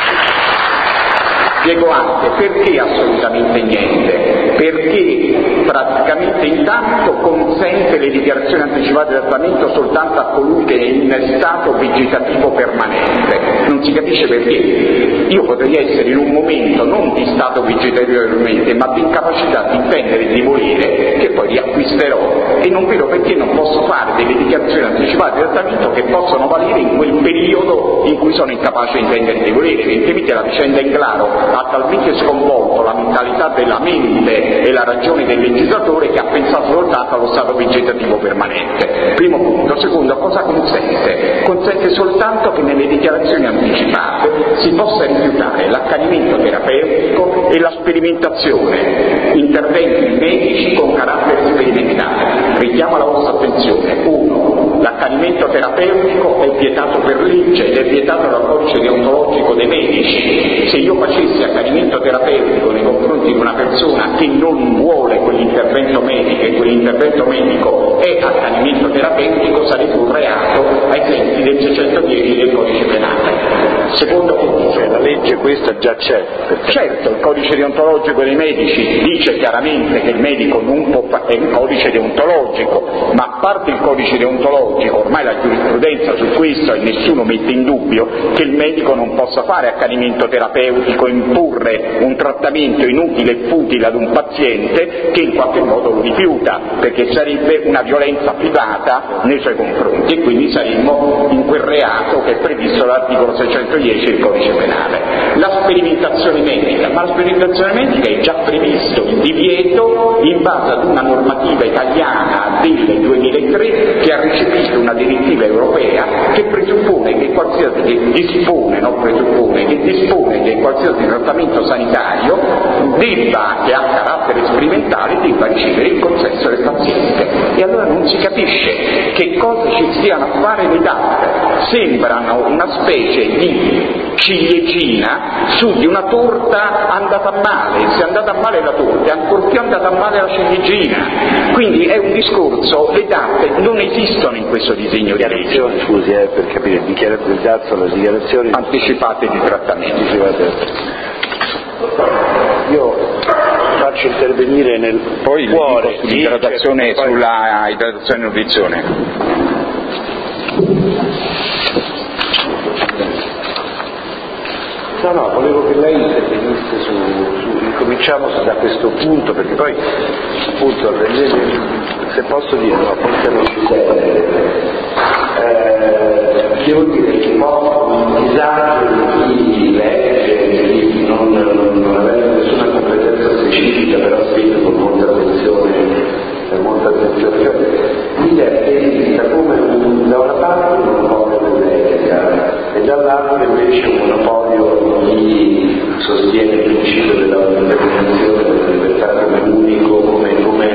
Spiego anche perché assolutamente niente, perché praticamente intanto consente le dichiarazioni anticipate di trattamento soltanto a colui che è in stato vegetativo permanente. Non si capisce perché. Io potrei essere in un momento non di stato vegetativo permanente, ma di incapacità di intendere e di volere, che poi riacquisterò, e non vedo perché non posso fare delle dichiarazioni anticipate di trattamento che possono valere in quel periodo in cui sono incapace di intendere e di volere. Evidentemente la vicenda in Claro ha talmente sconvolto la mentalità della mente e la ragione del legislatore che ha pensato soltanto allo stato vegetativo permanente. Primo punto. Secondo, cosa consente? Consente soltanto che nelle dichiarazioni anticipate si possa rifiutare l'accanimento terapeutico e la sperimentazione, interventi medici con carattere sperimentale. Richiamo la vostra attenzione. Uno, l'accanimento terapeutico è vietato per legge ed è vietato dal codice deontologico dei medici. Se io facessi accanimento terapeutico nei confronti di una persona che non vuole quell'intervento medico e quell'intervento medico è accanimento terapeutico, sarebbe un reato ai sensi del seicentodieci del codice penale. Secondo punto, cioè la legge questa già c'è. Certo, il codice deontologico dei medici dice chiaramente che il medico non può fare, è un codice deontologico, ma a parte il codice deontologico, ormai la giurisprudenza su questo e nessuno mette in dubbio che il medico non possa fare accanimento terapeutico, imporre un trattamento inutile e futile ad un paziente che in qualche modo lo rifiuta, perché sarebbe una violenza privata nei suoi confronti e quindi saremmo in quel reato che è previsto dall'articolo seicentodieci del codice penale. La sperimentazione medica, ma la sperimentazione medica è già previsto il divieto in base ad una normativa italiana del duemilatré che ha recepito una direttiva europea che presuppone che qualsiasi che dispone, non presuppone, che dispone che qualsiasi trattamento sanitario debba, che ha carattere sperimentale, debba ricevere il consenso del paziente. E allora non si capisce che cosa ci stiano a fare le DAT. Sembrano una specie di ciliegina su di una torta andata male. Se è andata male la torta, è ancor più andata male la ciliegina. Quindi è un discorso, le DAT non esistono in questo disegno di legge. Scusi, eh, per capire, dichiarazioni di DAT sono le dichiarazioni anticipate di trattamento. Io faccio intervenire nel poi cuore di idratazione poi... sulla idratazione e nutrizione. No, no, volevo che lei intervenisse su, su incominciamo da questo punto, perché poi appunto se posso dire, no, forse non ci serve. Eh, devo dire che ho un disagio di chi legge, di chi non, non, non aveva nessuna competenza specifica, però spiega con molta attenzione, eh, molta attenzione, cioè l'idea è vista come un, da una parte un monopolio dell'etica e dall'altra invece un monopolio di sostiene il principio della determinazione della libertà come unico, come, come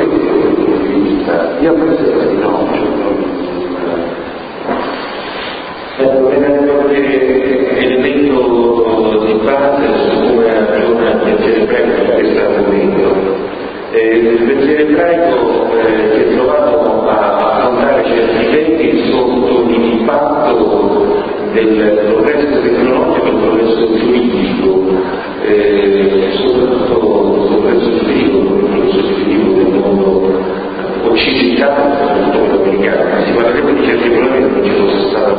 questo punto di vista, io penso che no, cioè, non è un elemento di base su cui ragiona il pensiero ebraico su questo argomento. Eh, il pensiero ebraico eh, si è trovato a affrontare certi temi sotto l'impatto del progresso tecnologico e del progresso giuridico, eh, soprattutto il progresso giuridico, il progresso giuridico del mondo occidentale, soprattutto quello americano. Si parlerebbe di certi problemi che non ci fosse stata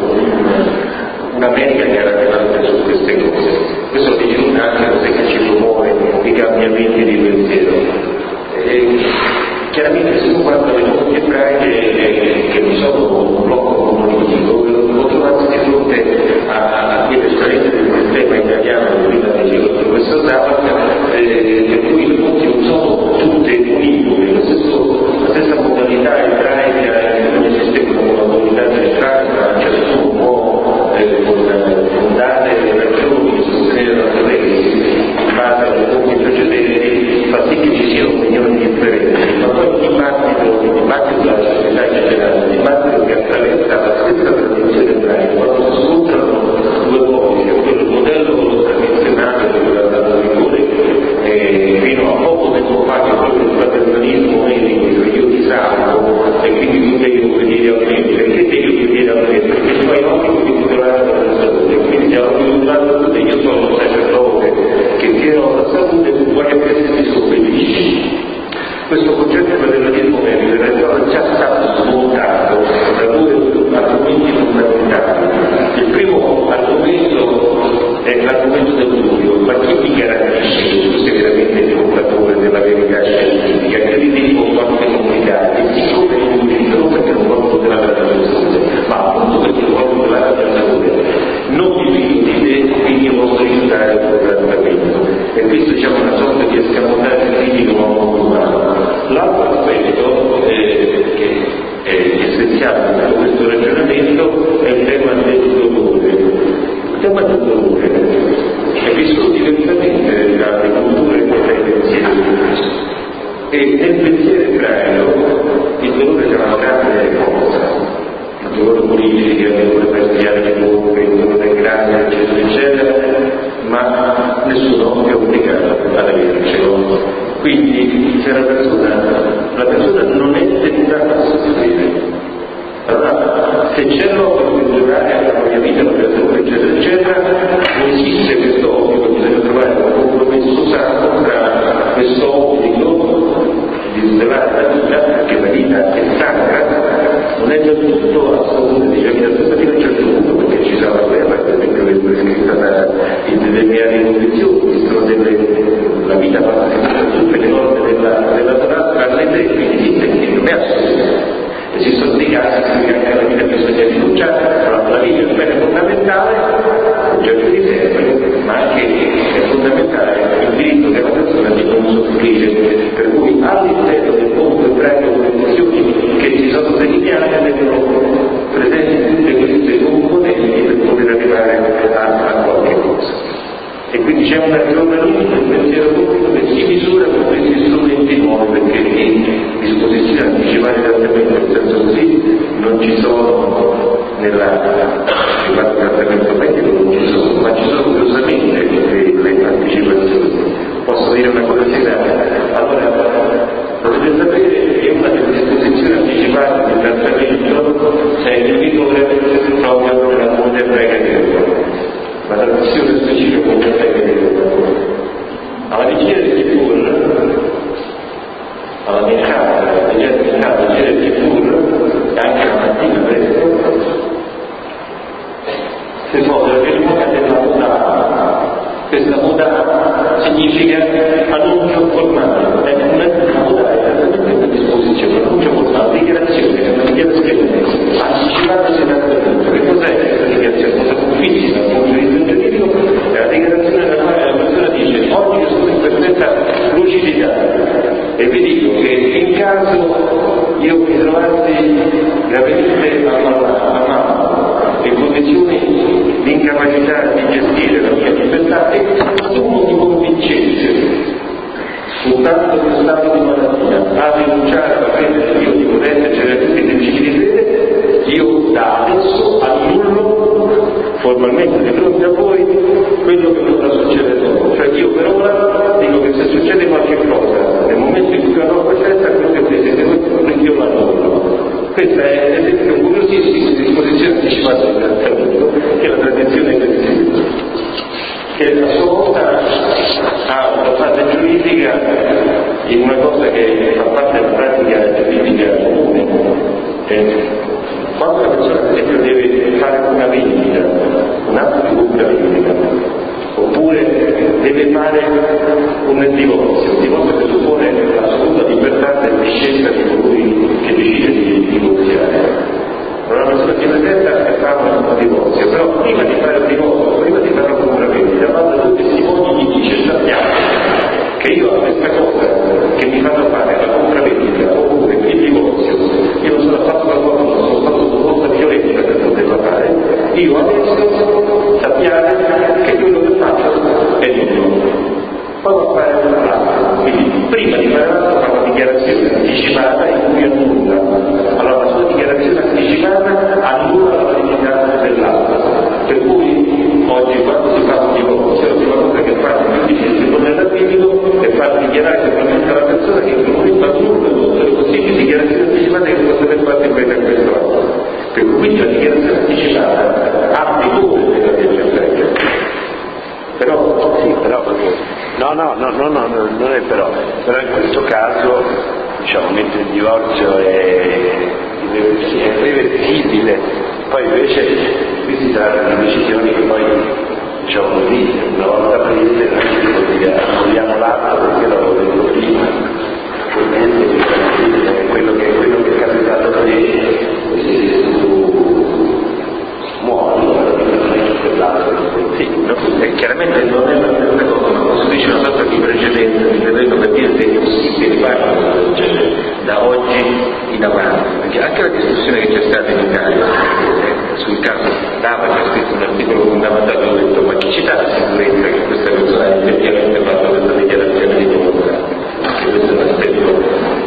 un'America che era relevante su queste cose. Questo lo dice una anche cos'è che ci promuove i cambiamenti di pensiero. E chiaramente se uno guarda le fonti ebraiche che non sono un blocco monolitico, può trovarsi di fronte a quelle esperienze del sistema italiano che prima diceva il professor Zavat, eh, per cui le fonti non sono tutte univoche, la stessa modalità ebraica non esiste come una modalità centrale, ma ciascuno può eh, con, con date e ragioni sostenere la sua tesi in base alle fonti precedenti, fa sì che ci siano opinioni differenti, ma poi il dibattito, il dibattito della società in generale, il dibattito che attraversa la stessa tradizione ebraica, quando si scontrano due popoli, cioè quello il modello tradizionale che era dato in vigore eh, fino a poco tempo fa, che è proprio il paternalismo medico, cioè io ti salvo e quindi tu devi obbedire a me, perché devi obbedire a me? Perché tu hai l'obbligo di tutelare la tua salute, quindi se hai l'obbligo di tutelare la salute, io sono un sacerdote che tiene la salute, tu vuoi che si disobbedisci. Questo concetto del paternalismo medico in realtà è già stato smontato da due argomenti fondamentali. Il primo argomento è l'argomento del dubbio, ma chi mi garantisce che tu sei veramente il portatore della verità scientifica? Che li dico quante complicate, siccome non utilizzo non perché non voglio tutelare la tua salute, ma appunto perché voglio tutelare la tua salute, non mi fido di te, quindi io posso aiutare il tuo trattamento. E questo diciamo una sorta di escamotaggio critico ma molto umano. L'altro aspetto eh, che è essenziale in tutto questo ragionamento è il tema del dolore. Il tema del dolore è vissuto diversamente dalle culture e dai pensieri. E nel pensiero ebraico il dolore è una grande forza, il dolore politico, il dolore per spiare le bocche, il dolore grande, eccetera, eccetera, ma nessuno è obbligato ad avercelo. Quindi se la persona, la persona non è tentata a soffrire, allora se c'è l'obbligo di durare la propria vita, la propria salute, eccetera, eccetera, non esiste questo obbligo, bisogna trovare un compromesso sano tra questo obbligo di tutelare la vita, perché la vita è sacra, non è del tutto assoluta, diciamo la stessa fino a un certo punto, perché ci sarà la guerra, per esempio, che è prescritta da, in determinate condizioni, ci sono delle, la vita va tutte le norme della, della Torah, tranne tre, quindi esiste, quindi non è assoluta. Esistono dei casi in cui anche la vita bisogna rinunciare, però la vita è un bene fondamentale, oggetto di riserve, ma anche è fondamentale il diritto della persona di non soffrire, per cui all'interno del mondo ebraico le questioni che si sono delineate vengono presenti tutte queste componenti per poter arrivare a, a qualche cosa. E quindi c'è un aggiornamento del pensiero pubblico che si misura con questi strumenti nuovi, perché in disposizioni anticipate di trattamento, nel senso così, non ci sono nella anticipata trattamento medico, non ci sono, ma ci sono curiosamente le, le anticipazioni. Posso dire una curiosità? Allora, potete sapere che una delle disposizioni anticipate di trattamento è il vigore proprio della fonte ebraica di Europa. La traduzione specifica con alla vigilia del Kippur, alla Minchà, alla vigilia del Kippur, e anche la mattina presto, si svolge la cerimonia della Mudah. Questa Mudah significa annuncio formale, è una Mudah è esattamente una disposizione, un annuncio formale, dichiarazione, una dichiarazione anticipata di trattamento. Che cos'è questa dichiarazione? Cosa buffissima dal punto di vista giuridico, è la dichiarazione nella quale la persona dice: oggi io sono in perfetta lucidità e vi dico che in caso io mi trovassi gravemente ammalato e in condizioni di incapacità di gestire la mia libertà e nessuno mi convincesse soltanto per stato di malattia a rinunciare alla fede del Dio di potenza e cioè tutti i principi di fede, io da adesso annullo formalmente di fronte a voi quello che potrà succedere dopo. Cioè io per ora dico che se succede qualche cosa nel momento in cui la norma cessa, quello che siete voi io l'annullo. Questa è ad esempio un curiosissimo di disposizione anticipata del trattamento che è la tradizione cristiana, che a sua volta ha una fase giuridica in una cosa che fa parte della pratica giuridica comune. Eh, quando una persona per esempio deve fare una vendita, un atto di pubblica vendita, oppure deve fare un divorzio, un divorzio che suppone l'assoluta libertà di scelta di colui che decide di divorziare. Allora una persona si presenta e fa un divorzio, però prima di fare un divorzio, prima di fare una compravendita, manda due testimoni e gli dice: sappiamo che io ho questa cosa che mi fanno fare la compravendita oppure il divorzio, io non sono affatto da qualcuno, sono stato sottoposto a violenza per poterla fare, io adesso sappiate che quello che faccio è nullo. Poi va a fare un l'altro, quindi prima di fare l'altro fa una dichiarazione anticipata in cui annulla. Allora la sua dichiarazione anticipata annulla la validità dell'altro, per cui oggi quando si fa un divorzio la prima cosa che fa il giudice del tribunale d'arbitrio è far dichiarare sicuramente alla persona che in quel momento annulla tutte le possibili dichiarazioni anticipate che possono aver fatto in base a questo atto. Per cui quindi la dichiarazione anticipata ha vigore nella legge effettiva. Però sì, però No, no, no, no, no, no, non è però. però in questo caso, diciamo, mentre il divorzio è irreversibile, poi invece qui si tratta di decisioni che poi, diciamo così, una volta prese non si può dire annulliamo l'atto perché l'avevo detto prima, ovviamente è quello che, quello che è capitato a te, se tu muori, non è che quell'altro. Sì, no, eh, chiaramente non è la stessa cosa, ma costituisce una sorta di precedenza, di terreno per dire se è possibile fare una cosa del genere da oggi in avanti, perché anche la discussione che c'è stata in Italia eh, sul caso Dava, che ha scritto un articolo fondamentale, ho detto: ma chi ci dà la sicurezza che questa persona ha effettivamente fatto questa dichiarazione di volontà? Questo è un aspetto.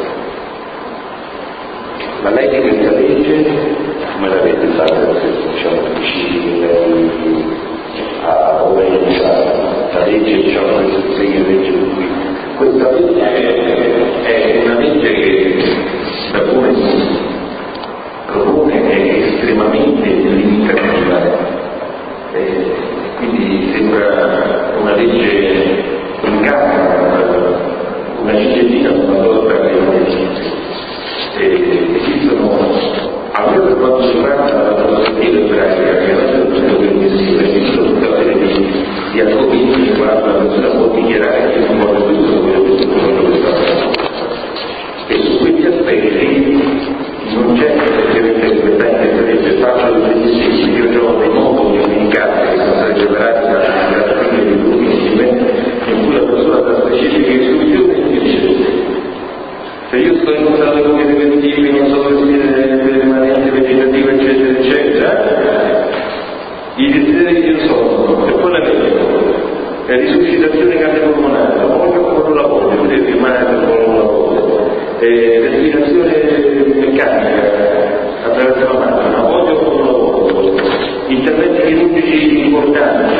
Ma lei di questa legge come l'avete fatta, diciamo, vicini a Ovenza, la legge, diciamo, questa segno legge di cui Questa legge è, è una legge che da come si propone è estremamente limitativa, eh, quindi sembra una legge in campo, una ciliegina sulla torta che non esiste. Eh, esistono, almeno per quanto riguarda la prospettiva ebraica, che è la prospettiva permissiva, esistono tutta una serie di, di argomenti che riguardano la persona può dichiarare che non vuole questo, quello che quello che sta. E su questi aspetti non c'è semplicemente libertà in questa legge, faccio degli esempi, io ho dei moduli indicati che sono stati preparati dalla fine di gruppi insieme, in cui la persona da specifiche istruzioni dice: se io sto in uno stato di preventivi, non so gestire rimanenti vegetative, eccetera, eccetera, i desideri che io sono, e poi la vedo, è risuscitazione cardiopolmonare, la voglio come non la voglio, vedete, rimane come non la voglio, e respirazione meccanica attraverso la mano, la voglio come non la voglio, interventi chirurgici importanti,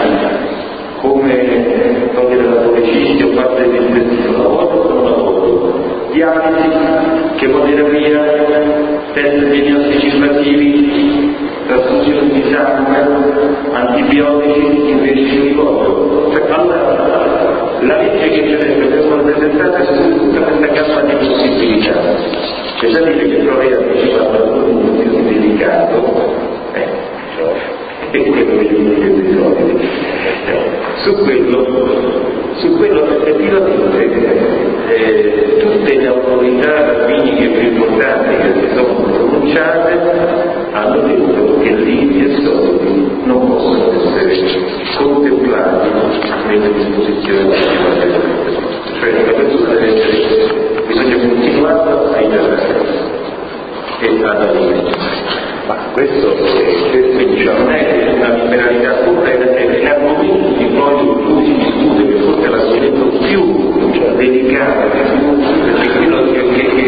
come togliere la policizia o parte dell'intestino, la voglio come non la voglio, dialisi, chemoterapia, test diagnostici invasivi, trasfusioni di sangue, antibiotici invece di ricordo. Cioè, allora, la legge che ci adesso vengono presentate su tutta questa gamma di possibilità. C'è da dire che Florea partecipa a un più delicato, eh, e quello che dice di solito. Su quello, su quello effettivamente eh, tutte le autorità rabbiniche più importanti che si sono pronunciate hanno detto che limiti e soldi non possono essere contemplati nelle disposizioni della cioè la persona deve essere, bisogna continuare a intervenire e ad alimentare. Ma questo Eh, quindi cioè, non è una liberalità completa, è l'argomento di poi in cui si discute, che forse è l'argomento più delicato, perché quello che, che, che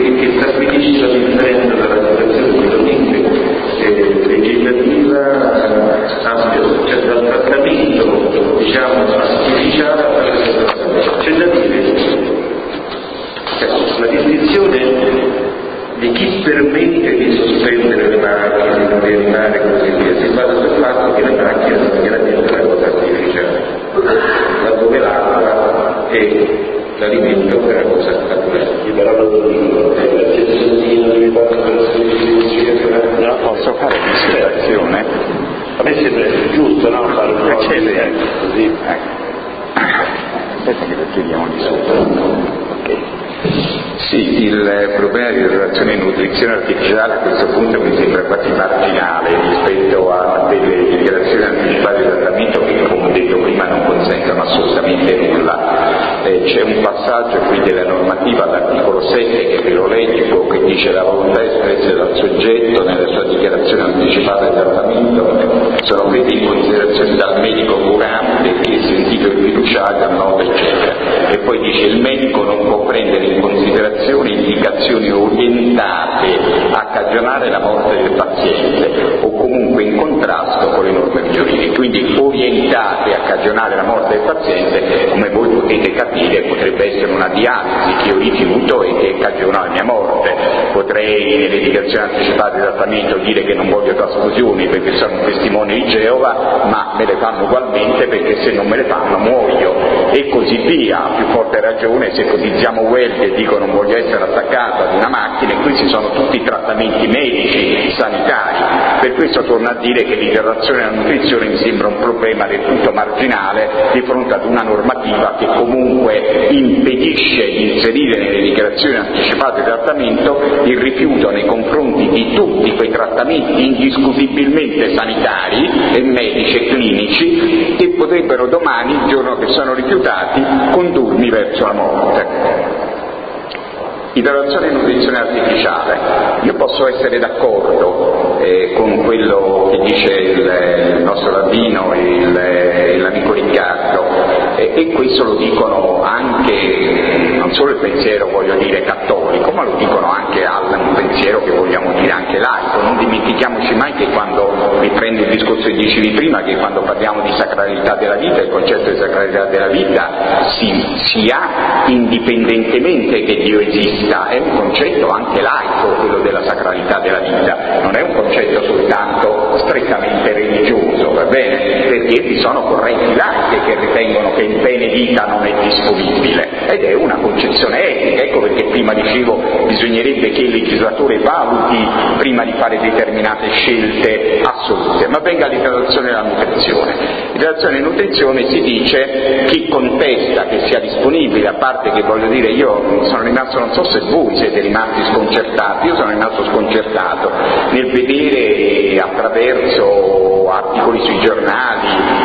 posso fare l'osservazione? A me sembra giusto, no? Fare un po' di tempo, così. Ecco. Aspetta che lo chiediamo di sotto. Ok. Sì, il problema di relazione nutrizione artificiale a questo punto mi sembra quasi marginale rispetto a delle dichiarazioni anticipate di trattamento che, come ho detto prima, non consentono assolutamente nulla. Eh, c'è un passaggio qui della normativa all'articolo sette che ve lo leggo, che dice: la volontà espressa dal soggetto nella sua dichiarazione anticipata di trattamento sono prese in considerazione dal medico curante che, sentito il fiduciario, annota, eccetera. E poi dice: il medico non può prendere in considerazione indicazioni orientate a cagionare la morte del paziente o comunque in contrasto con le norme giuridiche. Quindi orientate a cagionare la morte del paziente, come voi potete capire, potrebbe essere una dialisi che io rifiuto e che cagiona la mia morte. Potrei nelle dichiarazioni anticipate di trattamento dire che non voglio trasfusioni perché sono un testimone di Geova, ma me le fanno ugualmente perché se non me le fanno muoio, e così via. A più forte ragione se ipotizziamo Welby e dico non voglio essere attaccato ad una macchina, e questi sono tutti trattamenti medici, sanitari. Per questo torno a dire che l'idratazione e la nutrizione mi sembra un problema del tutto marginale di fronte ad una normativa che comunque impedisce di inserire nelle dichiarazioni anticipate di trattamento il rifiuto nei confronti di tutti quei trattamenti indiscutibilmente sanitari e medici e clinici che potrebbero domani, il giorno che sono rifiutati, condurmi verso la morte. Idratazione e nutrizione artificiale. Io posso essere d'accordo eh, con quello che dice il, il nostro rabbino e il, l'amico Riccardo, eh, e questo lo dicono anche, non solo il pensiero, voglio dire, cattolico, ma lo dicono anche al un pensiero che vogliamo dire anche laico. Non dimentichiamoci mai che quando, riprendo il discorso che dicevi prima, che quando parliamo di sacralità della vita, il concetto di sacralità della vita si, si ha indipendentemente che Dio esista. È un concetto anche laico quello della sacralità della vita, non è un concetto soltanto strettamente religioso, va bene? Perché vi sono correnti laiche che ritengono che il bene vita non è disponibile, ed è una concezione etica. Ecco perché prima dicevo bisognerebbe che il legislatore valuti prima di fare determinate scelte assolute. Ma venga all'idratazione e alla nutrizione. Idratazione e nutrizione si dice chi contesta che sia disponibile, a parte che voglio dire io sono rimasto, non so se voi siete rimasti sconcertati, io sono rimasto sconcertato nel vedere attraverso articoli sui giornali,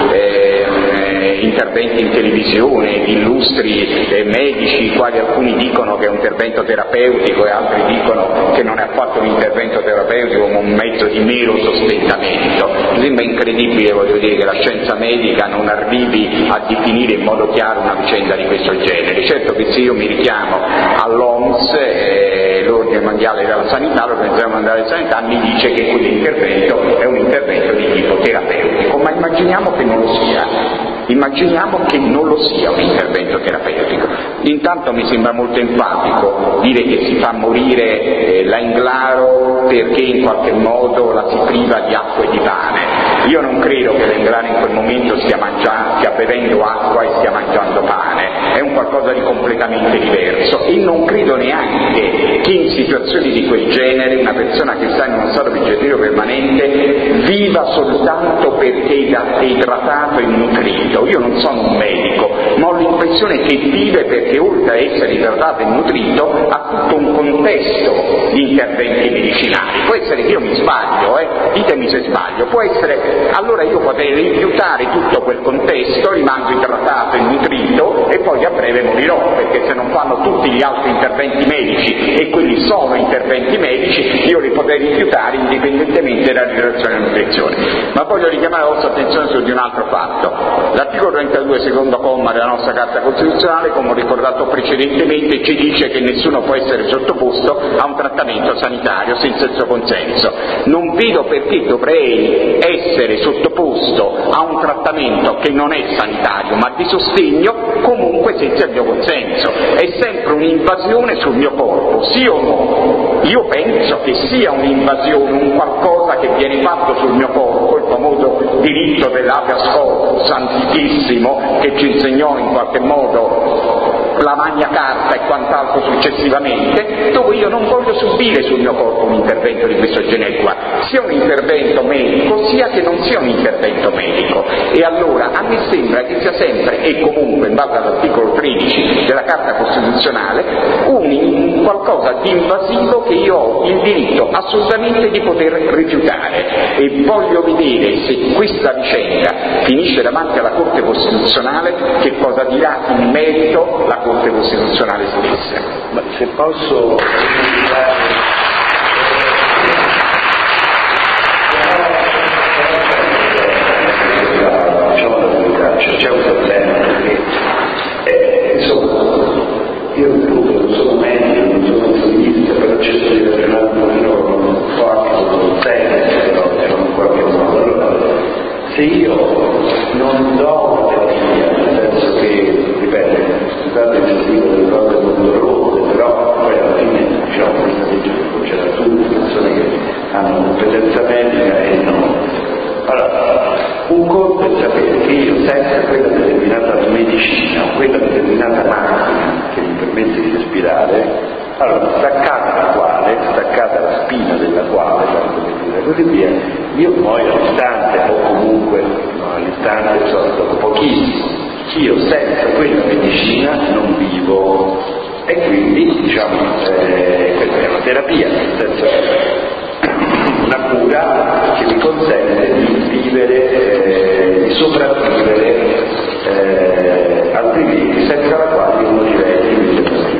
eh, interventi in televisione di illustri eh, medici, i quali alcuni dicono che è un intervento terapeutico e altri dicono che non è affatto un intervento terapeutico ma un mezzo di mero sostentamento. Mi sembra incredibile, voglio dire, che la scienza medica non arrivi a definire in modo chiaro una vicenda di questo genere. Certo che se io mi richiamo all'O M S, eh, l'Ordine Mondiale della Sanità, l'Organizzazione Mondiale della Sanità mi dice che quell'intervento è un intervento di tipo terapeutico, ma immaginiamo che non lo sia. Immaginiamo che non lo sia un intervento terapeutico. Intanto mi sembra molto enfatico dire che si fa morire eh, la Englaro perché in qualche modo la si priva di acqua e di pane. Io non credo che l'Englaro in quel momento stia, mangiando, stia bevendo acqua e stia mangiando pane, è un qualcosa di completamente diverso, e non credo neanche che in situazioni di quel genere una persona che sta in uno stato vegetativo permanente viva soltanto perché è idratato e nutrito. Io non sono un medico, ma ho l'impressione che vive perché oltre a essere idratato e nutrito ha tutto un contesto di interventi medicinali. Può essere che io mi sbaglio, eh? Ditemi se sbaglio, può essere, allora io potrei rifiutare tutto quel contesto, rimango idratato e nutrito e poi a breve morirò, perché se non fanno tutti gli altri interventi medici, e quelli sono interventi medici, io li potrei rifiutare indipendentemente dall'idratazione e nutrizione. Ma voglio richiamare la vostra attenzione su di un altro fatto. L'articolo trentadue, secondo comma della nostra Carta Costituzionale, come ho ricordato precedentemente, ci dice che nessuno può essere sottoposto a un trattamento sanitario senza il suo consenso. Non vedo perché dovrei essere sottoposto a un trattamento che non è sanitario ma di sostegno comunque senza il mio consenso. È sempre un'invasione sul mio corpo, sì o no? Io penso che sia un'invasione, un qualcosa che viene fatto sul mio corpo, il famoso diritto dell'habeas corpus antichissimo che ci insegnò in qualche modo la Magna Carta e quant'altro successivamente, dove io non voglio subire sul mio corpo un intervento di questo genere qua, sia un intervento medico sia che non sia un intervento medico. E allora a me sembra che sia sempre e comunque in base all'articolo tredici della Carta Costituzionale un qualcosa di invasivo che io ho il diritto assolutamente di poter rifiutare, e voglio vedere se questa vicenda finisce davanti alla Corte Costituzionale che cosa dirà in merito la Corte Costituzionale stessa. Ma se posso diciamo la verità, c'è un problema perché eh, insomma io non sono medico, non sono giurista, però cerco di ragionare un pochino con forza, con senso, però in qualche modo. Allora, se io non do una terapia, nel senso che, ripeto, scusate il dico delle cose molto dolorose, però poi alla fine diciamo questa legge c'era tutte persone che hanno competenza medica e non. Allora, un conto è sapere che io senza quella determinata medicina o quella determinata macchina che mi permette di respirare, allora staccata la quale, staccata la spina della quale, e così via, io muoio all'istante o comunque no, all'istante, cioè, dopo pochissimo. Io senza quella medicina non vivo e quindi diciamo eh, questa è una terapia, nel senso una cura che mi consente di vivere, eh, di sopravvivere eh, altrimenti, senza la quale io morirei immediatamente.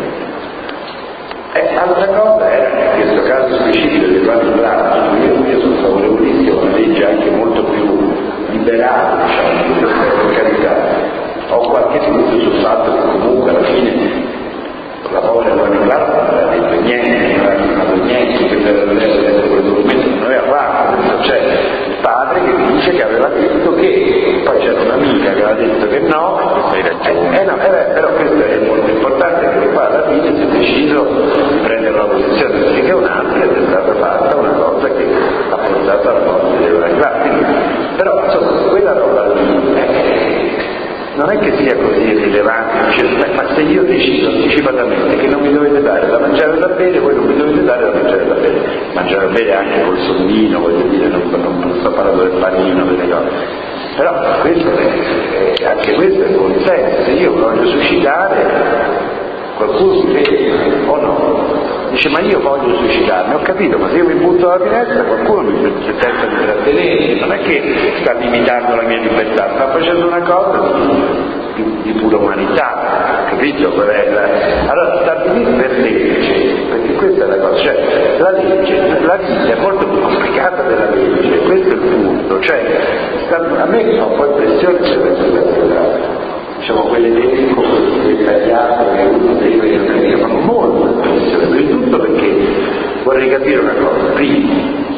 E altra cosa era, in questo caso specifico del Giovanni Blanco, io, io sono favorevolissimo a una legge anche molto più liberale, diciamo, per carità. Ho qualche dubbio sul fatto che comunque alla fine la povera Giovanni Blanco non aveva detto niente, non aveva firmato niente, perché aveva letto quel documento, non aveva fatto, c'è il padre che dice che aveva detto che, poi c'era un'amica che aveva detto che no, e hai ragione. Eh, eh no, eh, però questo è molto importante perché qua alla fine si è deciso di prendere una posizione perché un'altra ed è stata fatta una cosa che ha portato alla morte di Giovanni Blanco. Però insomma quella roba lì eh, non è che sia così rilevante, cioè, ma se io decido anticipatamente che non mi dovete dare da mangiare da bere, voi non mi dovete dare da mangiare da bere, mangiare da bere anche col sonnino, voglio dire, non, non sto parlando del panino, delle cose, però questo è, è, anche questo è buon senso. Se io voglio suicidare, qualcuno mi vede o no? Dice ma io voglio suicidarmi, ho capito, ma se io mi butto dalla finestra qualcuno mi tenta di trattenere, non è che sta limitando la mia libertà, sta facendo una cosa di, di, di pura umanità, capito? Allora stabilire per legge, perché questa è la cosa, cioè la legge, la vita è molto più complicata della legge, questo è il punto, cioè a me fa un po' impressione che diciamo quelle leggi come dettagliate che uno deve dire, ma molto impressione, prima di tutto perché vorrei capire una cosa, prima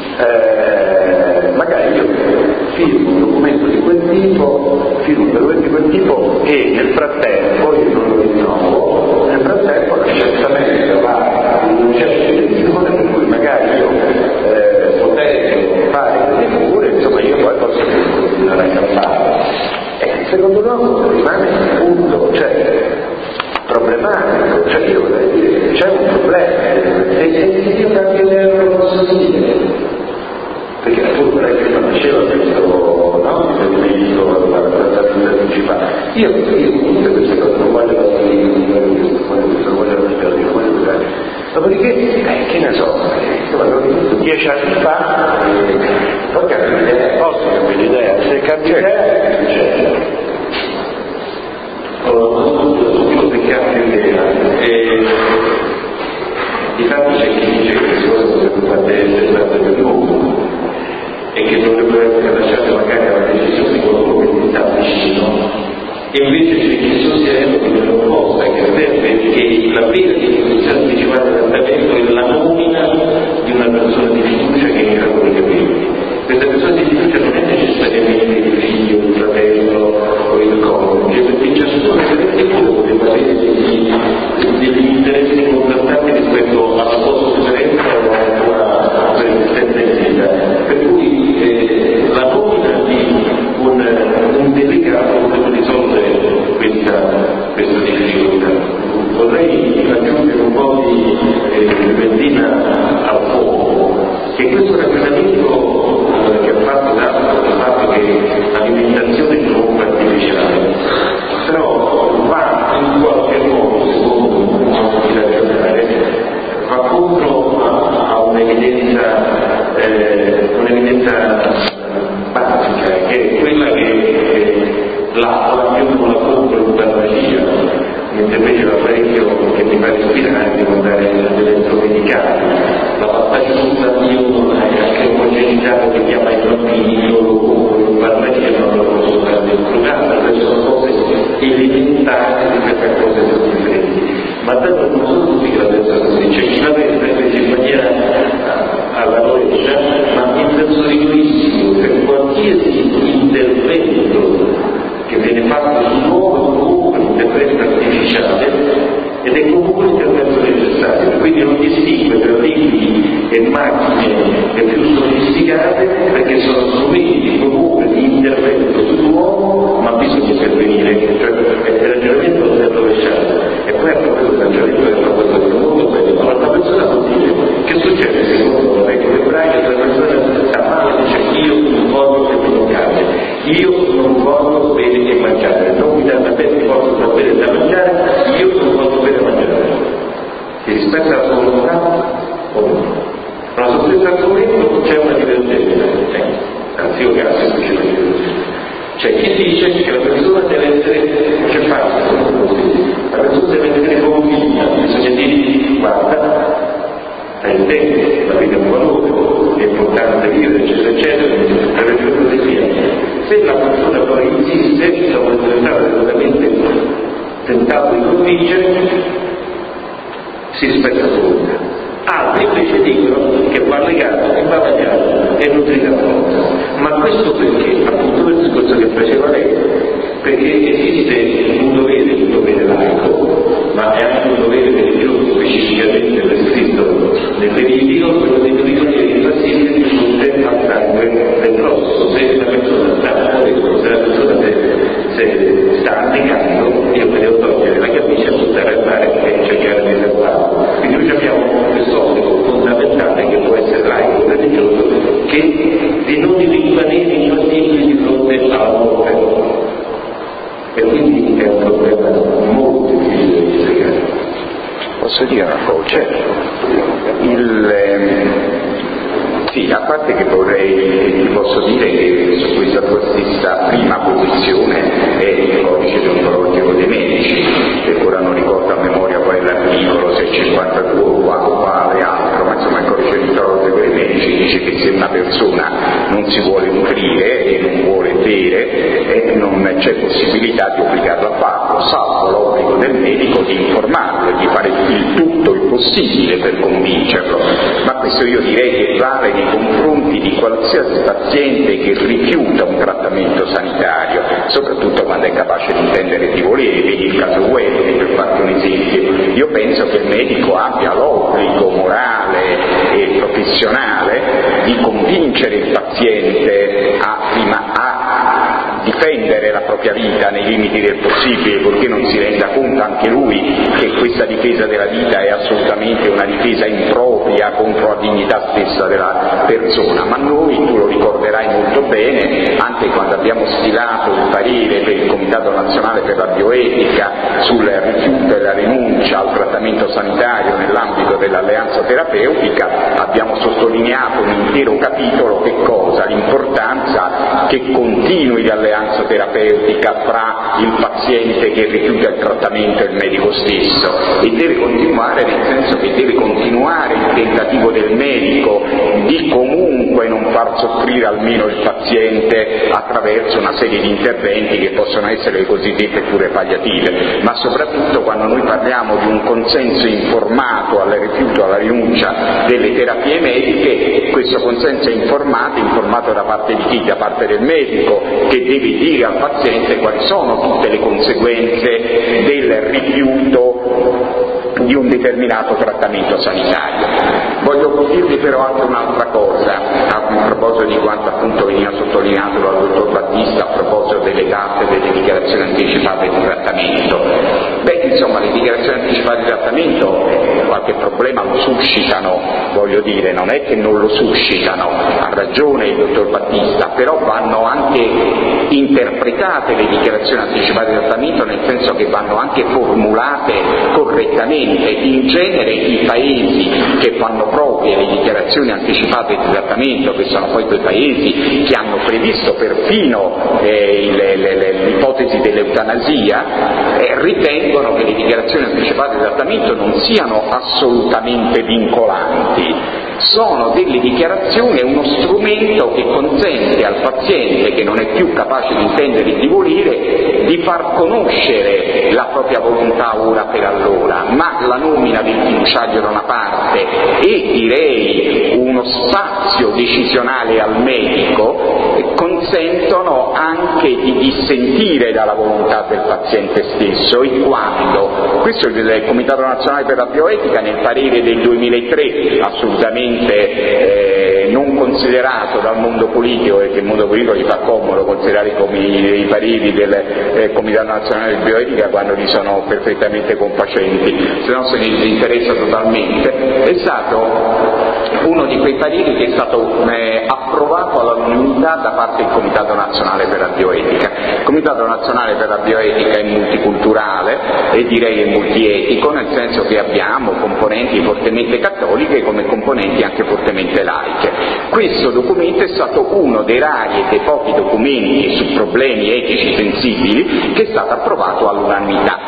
eh, magari io firmo un documento di quel tipo, firmo un documento di quel tipo e nel frattempo io non lo rinnovo, nel frattempo la scienza medica va in una certa direzione per cui magari io eh, potendo fare delle cure, insomma io poi posso continuare a campare. E secondo noi rimane un punto, cioè, problematico, cioè io vorrei dire, c'è un problema, e se io cambio idea lo posso dire, perché appunto vorrei che prima faceva questo, no? Il medico, la trattativa principale. Io, io comunque queste cose non voglio non voglio restare, non voglio usare. Dopodiché, eh, che ne so, l'ho detto dieci anni fa, e poi cambio idea, posso cambiare idea, se cambio idea, c'è. Ho che cambio idea, e di fatto c'è chi dice che queste cose potrebbero essere state per lungo e che dovrebbero essere lasciate magari alla decisione di qualcuno che mi sta vicino, e invece c'è chi sostiene che non possa, che serve che la vera definizione principale del trattamento è la nomina di una persona di fiducia che è in grado di capirli. Questa persona di fiducia non è necessariamente il figlio, il fratello o il coniuge, perché ciascuno delle figure poteva avere degli, degli interessi contrastanti rispetto alla sua sofferenza o alla sua preesistenza in vita. Per cui eh, la nomina di un, un delegato poteva risolvere questa, questa difficoltà. benzina al fuoco, che questo ragionamento eh, che ha fatto dato il fatto che l'alimentazione è comunque artificiale, però va in qualche modo, secondo un modo di ragionare, va contro a, a un'evidenza, eh, un'evidenza basica, che è quella che eh, l'acqua io non la compro in farmacia, mentre invece va parecchio che mi pare ispirante andare all'elettromedicale. La pasta asciutta io non è anche omogeneità che chiama i bambini, io lo compro in farmacia, non lo posso fare nel frugale, queste sono cose elementari di queste cose sono differenti. Ma tanto non sono tutti che la pensano così, c'è chi la pensa invece in maniera alla rovescia, ma in senso rigorissimo, per qualsiasi intervento che viene fatto su nuovo comunque un intervento artificiale ed è comunque un intervento necessario, quindi non distingue tra riti e macchine e più sofisticate, perché sono strumenti comunque di intervento sull'uomo, ma bisogna intervenire, cioè il ragionamento è rovesciato. E poi a proposito del ragionamento del professore molto bello, ma la persona può dire che succede secondo la regola ebraica, che la persona sta male, dice io non voglio che mi toccate, io non voglio bere e mangiare, non mi dà da bere, posso da bere e da mangiare, io non voglio bere e mangiare. Si rispetta la sua volontà o no? Ma su questo argomento c'è una divergenza, eh, anzi io caso c'è una divergenza. C'è chi dice che la persona deve essere, non c'è fatto così, la persona deve essere convinta, bisogna dirgli guarda, hai tempo, la vita è un valore, è importante vivere, eccetera, eccetera, per ragione così via. Se la persona poi insiste, dopo essere stato assolutamente tentato di convincere, si rispetta la volontà. Altri invece dicono che va legato e va bagnato e nutrito a forza. Ma questo perché? Appunto per il discorso che faceva lei, perché esiste un dovere, un dovere laico, ma è anche un dovere religioso specificamente prescritto nel verifico, quello di rimanere impassibili sul al sangue del prossimo. Se la persona sta morendo, se la persona se sta annegando, io me devo togliere la camicia, buttare al mare e cercare di salvarlo. Quindi noi abbiamo questo obbligo fondamentale che può essere laico religioso, che di non rimanere impassibili di fronte alla morte. E quindi è un problema molto difficile di spiegare. Posso dire una cosa? Il, ehm, sì, a parte che vorrei, ti posso dire che su questa tua stessa prima posizione è il codice deontologico dei medici, che ora non ricordo a memoria qual è l'articolo, se è cinquantadue o quale altro, ma insomma il codice deontologico dei medici dice che se una persona non si vuole nutrire e non vuole bere, eh, non c'è possibilità di obbligarlo a farlo, salvo l'obbligo del medico di informarlo e di fare il tutto il possibile per convincerlo. Ma questo io direi che vale nei confronti di qualsiasi paziente che rifiuta un trattamento sanitario, soprattutto quando è capace di intendere di volere, vedi il caso Welly per farti un esempio. Io penso che il medico abbia l'obbligo morale e professionale di convincere il paziente a, prima, a difendere la propria vita nei limiti del possibile, purché non si renda conto anche lui che questa difesa della vita è assolutamente una difesa impropria contro la dignità stessa della persona. Ma noi, tu lo ricorderai molto bene, anche quando abbiamo stilato il parere per il Comitato Nazionale per la Bioetica sul rifiuto e la rinuncia al trattamento sanitario nell'ambito dell'alleanza terapeutica, abbiamo sottolineato un intero capitolo che cosa? L'importanza che continui l'alleanza terapeutica fra il paziente che rifiuta il trattamento e il medico stesso, e deve continuare nel senso che deve continuare il tentativo del medico di comunque non far soffrire almeno il paziente attraverso una serie di interventi che possono essere le cosiddette cure palliative. Ma soprattutto quando noi parliamo di un consenso informato al rifiuto, alla rinuncia delle terapie mediche, questo consenso è informato, informato da parte di chi? Da parte del medico, che deve dire al paziente quali sono tutte le conseguenze del rifiuto di un determinato trattamento sanitario. Voglio dirvi però anche un'altra cosa a proposito di quanto appunto veniva sottolineato dal dottor Battista a proposito delle tappe delle dichiarazioni anticipate di trattamento. Beh, insomma, le dichiarazioni anticipate di trattamento qualche problema lo suscitano, voglio dire, non è che non lo suscitano, ha ragione il dottor Battista, però vanno anche interpretate le dichiarazioni anticipate di trattamento, nel senso che vanno anche formulate correttamente. In genere i paesi che fanno proprie le dichiarazioni anticipate di trattamento, che sono poi quei paesi che hanno previsto perfino eh, le, le, le, l'ipotesi dell'eutanasia, eh, ritengono che le dichiarazioni anticipate di trattamento non siano assolutamente vincolanti. Sono delle dichiarazioni, uno strumento che consente al paziente che non è più capace di intendere e di volere di far conoscere la propria volontà ora per allora, ma la nomina del fiduciario da una parte e direi uno spazio decisionale al medico consentono anche di dissentire dalla volontà del paziente stesso, e quando, questo il Comitato Nazionale per la Bioetica nel parere del duemilatré, assolutamente eh, non considerato dal mondo politico, e che il mondo politico gli fa comodo considerare i, i pareri del eh, Comitato Nazionale di Bioetica quando li sono perfettamente confacenti, se no se ne disinteressa totalmente, è stato uno di quei pareri che è stato eh, approvato all'unanimità da parte del Comitato Nazionale per la Bioetica. Il Comitato Nazionale per la Bioetica è multiculturale e direi è multietico, nel senso che abbiamo componenti fortemente cattoliche come componenti anche fortemente laiche. Questo documento è stato uno dei rari e dei pochi documenti su problemi etici sensibili che è stato approvato all'unanimità,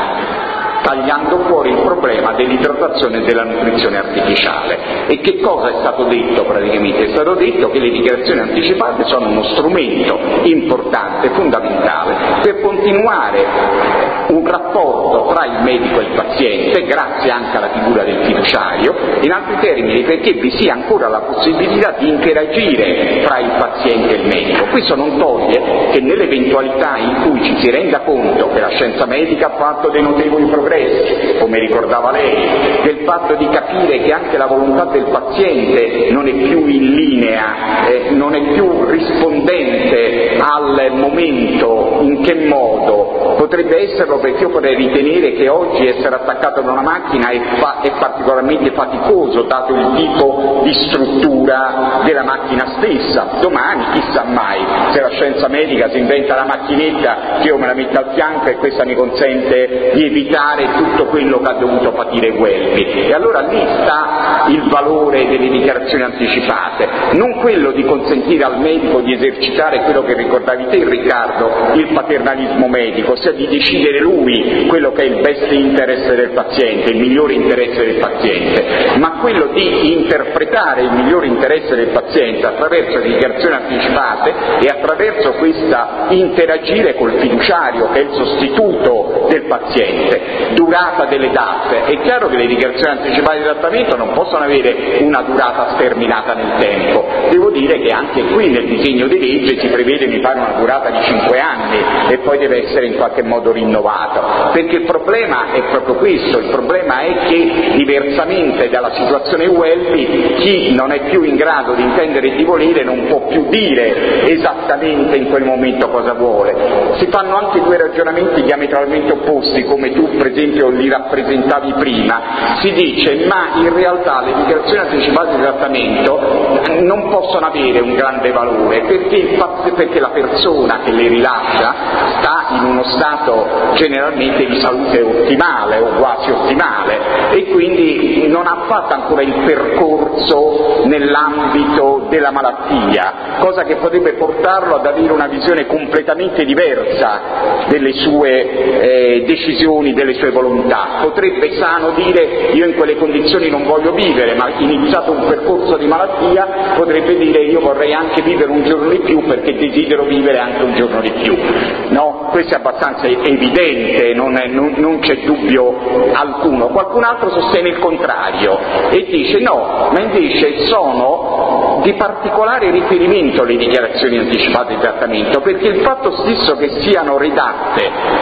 tagliando fuori il problema dell'idratazione e della nutrizione artificiale. E che cosa è stato detto praticamente? È stato detto che le dichiarazioni anticipate sono uno strumento importante, fondamentale, per continuare un rapporto tra il medico e il paziente, grazie anche alla figura del fiduciario, in altri termini perché vi sia ancora la possibilità di interagire tra il paziente e il medico. Questo non toglie che nell'eventualità in cui ci si renda conto che la scienza medica ha fatto dei notevoli progressi, come ricordava lei, del fatto di capire che anche la volontà del paziente non è più in linea, eh, non è più rispondente al momento, in che modo potrebbe esserlo, perché io potrei ritenere che oggi essere attaccato da una macchina è, fa- è particolarmente faticoso dato il tipo di struttura della macchina stessa. Domani, chissà mai, se la scienza medica si inventa la macchinetta che io me la metto al fianco e questa mi consente di evitare tutto quello che ha dovuto patire Welby, e allora lì sta il valore delle dichiarazioni anticipate, non quello di consentire al medico di esercitare quello che ricordavi te, Riccardo, il paternalismo medico, ossia di decidere lui quello che è il best interest del paziente, il migliore interesse del paziente, ma quello di interpretare il migliore interesse del paziente attraverso le dichiarazioni anticipate e attraverso questa interagire col fiduciario che è il sostituto del paziente. Durata delle D A T, è chiaro che le dichiarazioni anticipate di trattamento non possono avere una durata sterminata nel tempo, devo dire che anche qui nel disegno di legge si prevede mi pare una durata di cinque anni e poi deve essere in qualche modo rinnovato, perché il problema è proprio questo, il problema è che diversamente dalla situazione Welby chi non è più in grado di intendere e di volere non può più dire esattamente in quel momento cosa vuole. Si fanno anche due ragionamenti diametralmente opposti, come tu per esempio li rappresentavi prima, si dice ma in realtà le dichiarazioni anticipate di trattamento non possono avere un grande valore perché, il, perché la persona che le rilascia sta in uno stato generalmente di salute ottimale o quasi ottimale e quindi non ha fatto ancora il percorso nell'ambito della malattia, cosa che potrebbe portarlo ad avere una visione completamente diversa delle sue eh, decisioni, delle sue volontà. Potrebbe sano dire io in quelle condizioni non voglio vivere, ma iniziato un percorso di malattia potrebbe dire io vorrei anche vivere un giorno di più perché desidero vivere anche un giorno di più. No, questo è abbastanza evidente, non, è, non, non c'è dubbio alcuno. Qualcun altro sostiene il contrario e dice no, ma invece sono di particolare riferimento le dichiarazioni anticipate di trattamento, perché il fatto stesso che siano redatte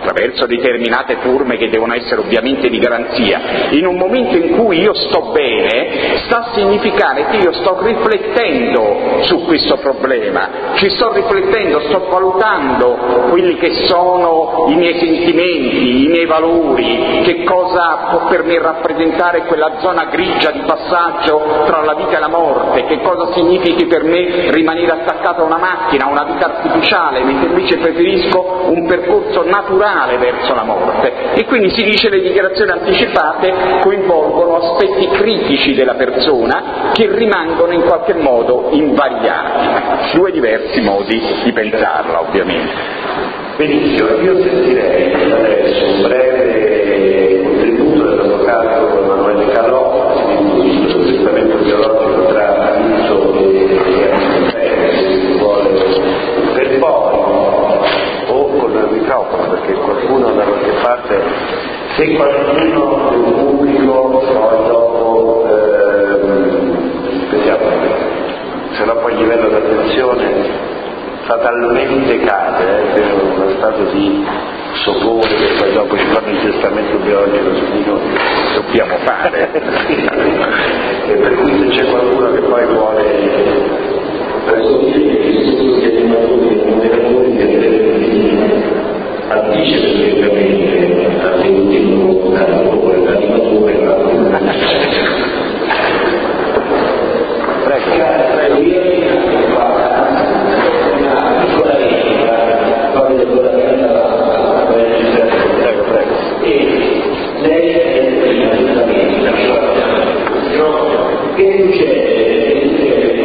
attraverso determinate forme che devono essere ovviamente di garanzia, in un momento in cui io sto bene, sta a significare che io sto riflettendo su questo problema, ci sto riflettendo, sto valutando quelli che sono i miei sentimenti, i miei valori, che cosa può per me rappresentare quella zona grigia di passaggio tra la vita e la morte, che cosa significhi per me rimanere attaccato a una macchina, a una vita artificiale, mentre invece preferisco un percorso naturale verso la morte. E quindi si dice le dichiarazioni anticipate coinvolgono aspetti critici della persona che rimangono in qualche modo invariati. Due diversi modi di pensarla, ovviamente. Benissimo, io sentirei adesso un breve contributo dell'avvocato Emanuele Calò, istituto del testamento biologico tra Abisso e Aristotele, se si vuole, per poi, o con il microfono, perché qualcuno da qualche parte, se qualcuno del pubblico poi dopo, ehm, vediamo, se no poi il livello di attenzione fatalmente cade, eh, per uno stato di sopore che poi dopo ci fanno il testamento biologico su di noi, dobbiamo fare. E per cui se c'è qualcuno che poi vuole posso dire che l'istituto di animatori e moderatori addice perfettamente all'ultimo lavoro dell'animatore. Prego, prego. Prego, prego. E lei è prima giustamente che succede?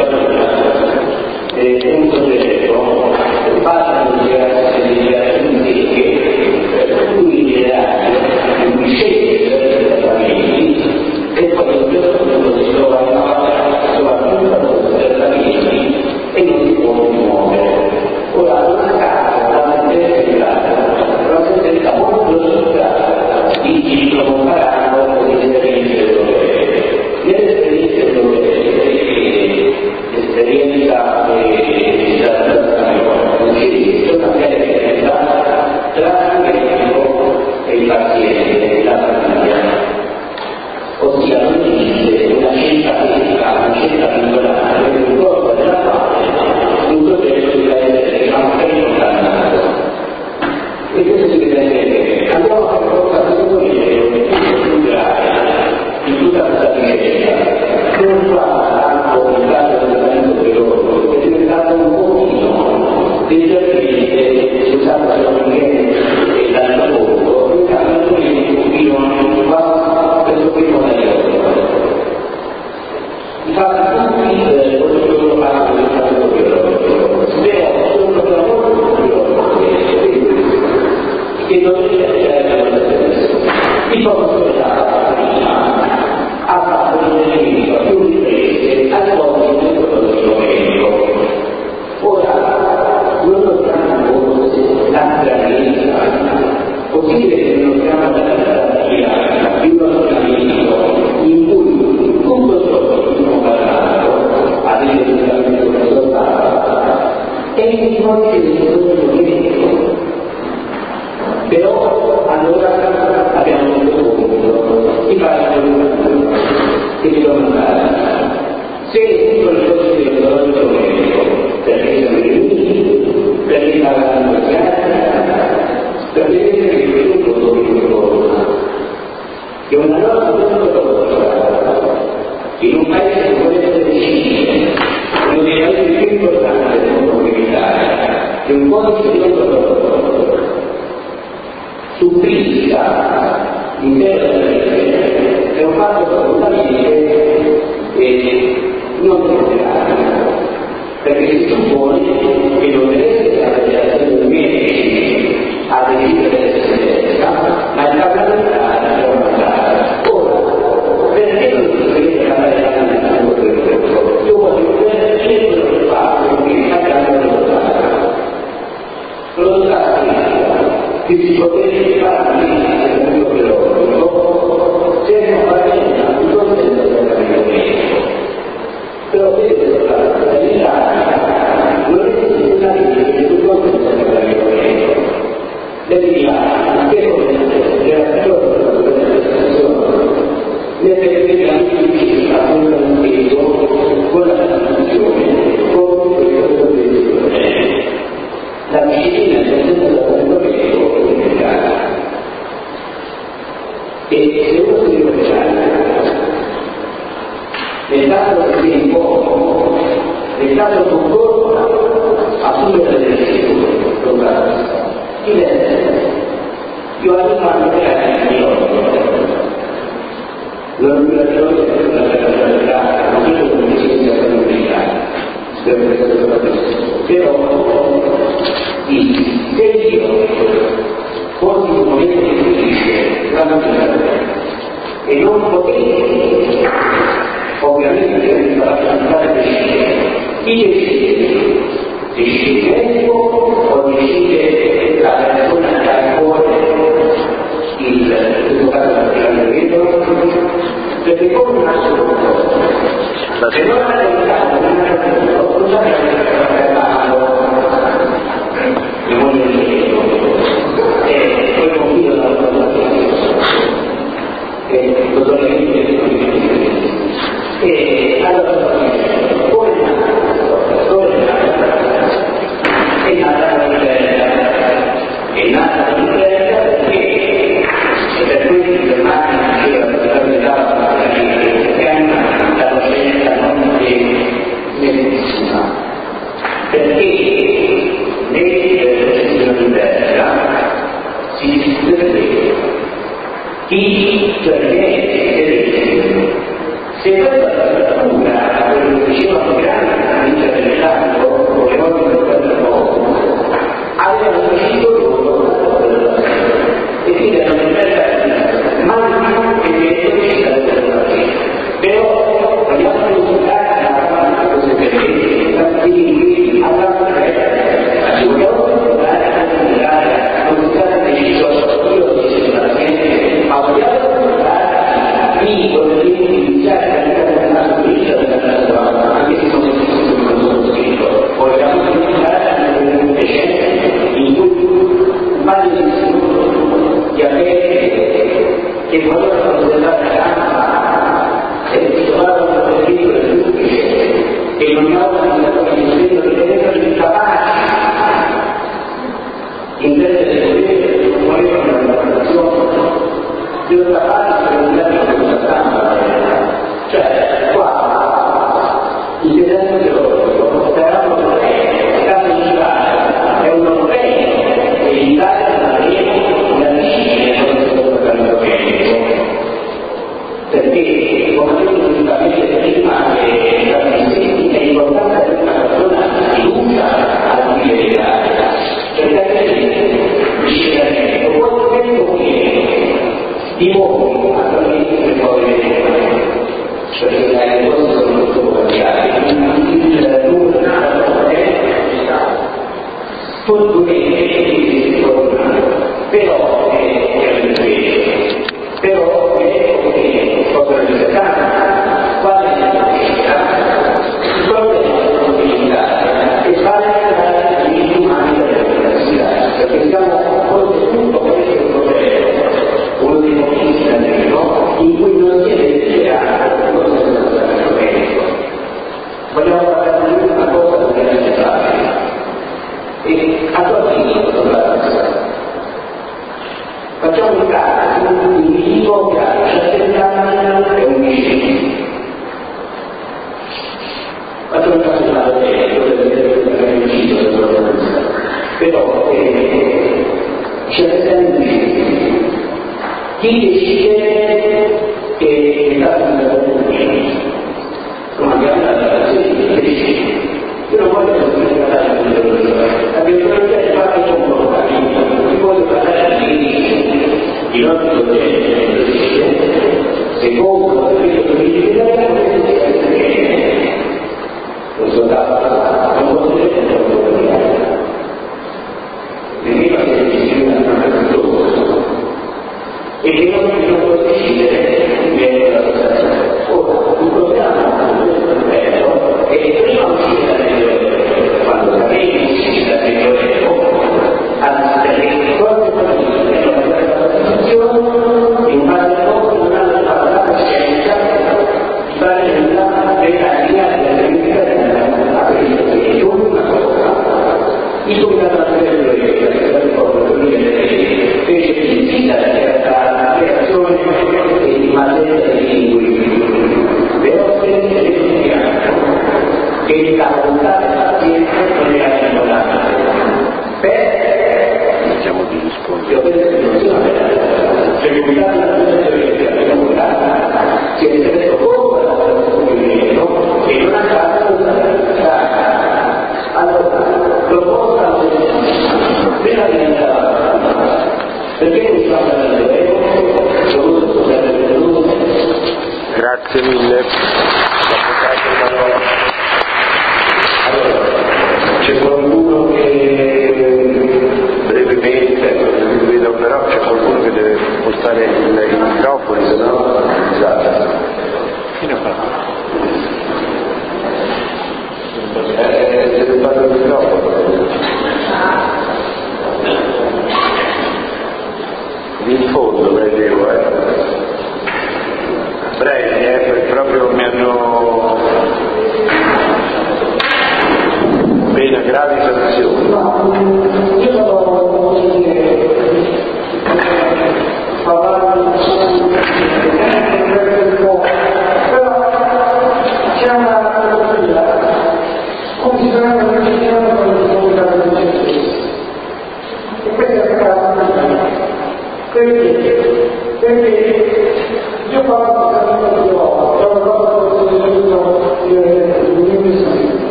È un soggetto che parla di dichiarazioni che per cui ideali, quindi sceglie i trattamenti e poi in questo punto si trova in una soprattutto per trattamenti e non si può muovere. Ora, una casa, la sentenza una sentenza molto strutturata di chi comparando le esperienze europee. Nelle esperienze europee, l'esperienza di trattazione è una differenza tra il medico e il paziente, la famiglia. Ossia non esiste una scelta medica, una scelta singolare, per il corpo della quale un soggetto deve essere anche condannato. E questo si vede, andiamo a fare secondo me più grave in tutta questa vicenda. Non fa tanto il caso del trattamento biologico, è diventato un pochino leggermente, scusate se non viene dal lavoro, il caso un pochino va questo primo periodo. Infatti tutti quello che loro fanno del trattamento biologico, però sono molto che dovrebbe essere la stessa. Il professore prima ha fatto riferimento a più riprese al modo di quello medico. Ora, noi dobbiamo la grandezza, così che non siamo dalla terapia di uno strumento in cui tutto ciò che stiamo parlando ha dell'educamento risultato è il modo di quello medico. Però allora abbiamo un punto di fare un che di domandare se il processo di biologico medico perché siamo venuti, perché parlano di perché è il tutto che una nostra metodologia in un paese come essere vicino, uno dei paesi più importanti del mondo militare, che dettato che sia in poco, dettato concorso a assumere delle decisioni. Chi è? Io arrivo a creare il l'organizzazione della personalità, non è una decisione della comunità, però se io fossi un momento difficile, la natura, e non potevo ovviamente la possibilità di decidere chi decide, decide il medico o decide la persona che ha a cuore il risultato del vedo, perché come un assoluto se non ha realizzato un assoluto non sapete che sta fermando il mondo del cielo e poi confido la nostra e lo so e allora come è nata come è nata è nata l'impresa è nata l'impresa perché e per questo le macchine che la verità è una conoscenza non medicina perché nel l'impresa si discute chi perché se questa natura, quello che diceva il grande interessato, volevano in questo modo, avevano deciso loro e quindi erano imprese mai più che uscita della vita. Però vogliamo risultare a queste esperienze, quindi abbiamo la vogliamo risultare a considerare, considerare deciso io dicevo la gente, ma vogliamo risultare qui con il iniziare a diventare una specie della sua, anche se non sono scritto, vogliamo risultare a un decennio in cui un paio di istituti di avere che volevano considerare la gamma e si trovavano con il rito del giudice e non avevano stato dicendo che erano incapaci in termini di potere, non volevano la valutazione di una parte per un tempo di una stampa. Cioè, qua il tenente teorico sperano che caso di Italia è un europeo e l'Italia non aveva una disciplina non perché come ho detto giustamente prima che è importante avere una persona di fiducia alla verità perché dice che questo tempo che di voi attualmente le cose perché le cose sono molto cambiate il numero è tutto bene però è però è cosa riservata quale è la necessità il problema della mobilità e fare la diritti umani dell'università perché siamo forse tutto questo il problema uno dei motivi no? In cui non si è desiderato cosa è stato medico vogliamo parlare di una cosa che è necessaria e a tua fine facciamo un caso un individuo che ha diciassette anni e un vicino facciamo un caso di una però diciassette anni e un vicino chi decide che è stato un lavoro come abbiamo dato che decide io non voglio parlare di teologia la teologia è fatta di comportamento non voglio parlare di i nostri docenti secondo la teologia lo soldato non può essere veniva che decisione a tutto e che non si può decidere viene dalla situazione. Ora, il problema è che prima uscire dal medioevo, quando sapevi uscire dal medioevo, perché proprio così è la situazione in base a poco non hanno fatto la scienza di fare nulla della via della vita della è una cosa. Il comitato nazionale teorica, che è ricordo che lui fece visita la creazione di materia di lingue, però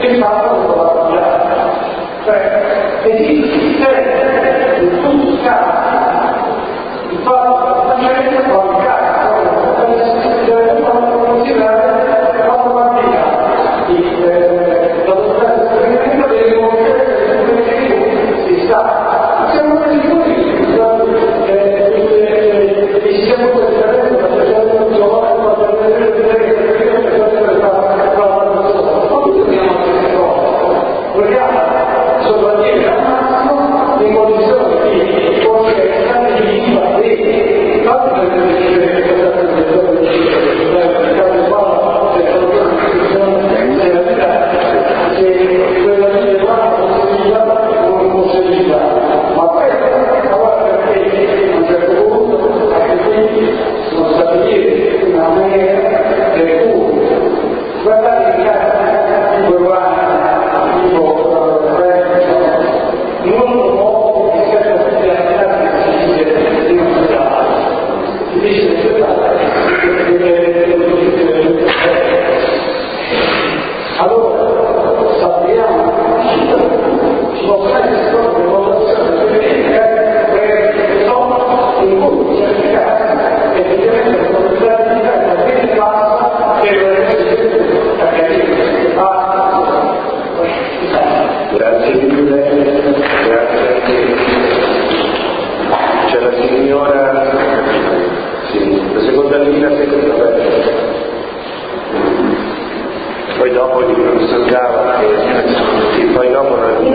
che fanno con la mangiare. Cioè, esiste sempre in tutti i casi il fatto che la pazienza fa il caso, deve considerare la problematica di la dottrina del esperimento delle emozioni si sta. Siamo quasi così, e siamo quasi da adesso, la persona non giovane, ma per vedere che la persona fa la persona. Ma qui dobbiamo fare cosa? Vogliamo sopravvivere al massimo in condizioni di coscienza e di vita e fate per vedere che cosa è il caso qua, se sono della vita, se quella vita qua possibilità o non possibilità. Ma questo, allora perché a un certo punto anche qui sono stabilire una maniera per cui guardate i casi tipo urbani, tipo molto poco rispetto a tutte le attività che si dice in ospedale. Si dice in ospedale allora sappiamo ci possono essere proprio valutazioni specifiche per sono in cui certi casi effettivamente la probabilità di vita è talmente bassa che non è accadere. Grazie mille, grazie. C'è la signora, sì, la seconda linea, seconda linea. Poi dopo il professor Gava, e poi dopo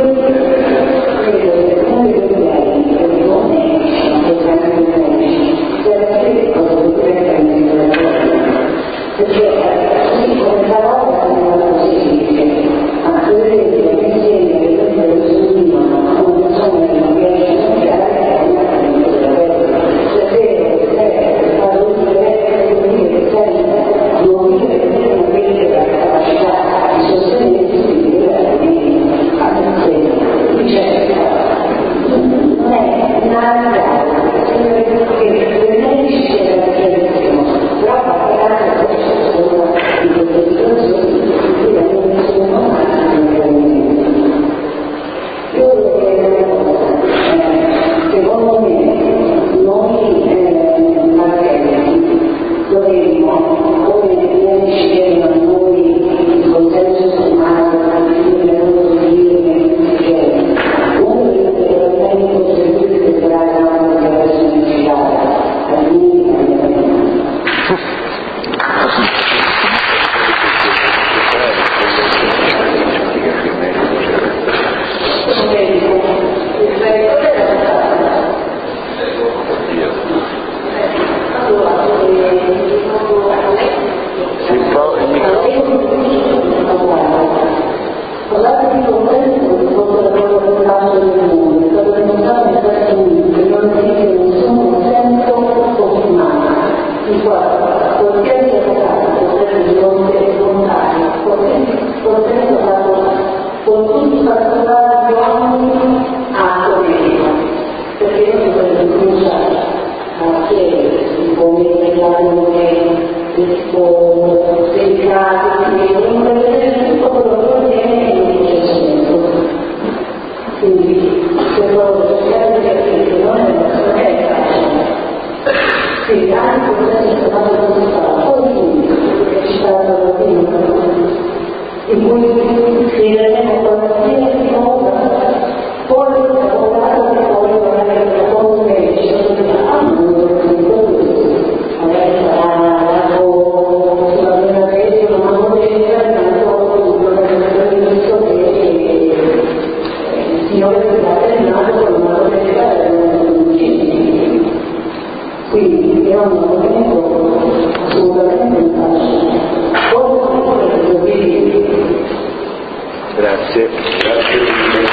Grazie, grazie mille.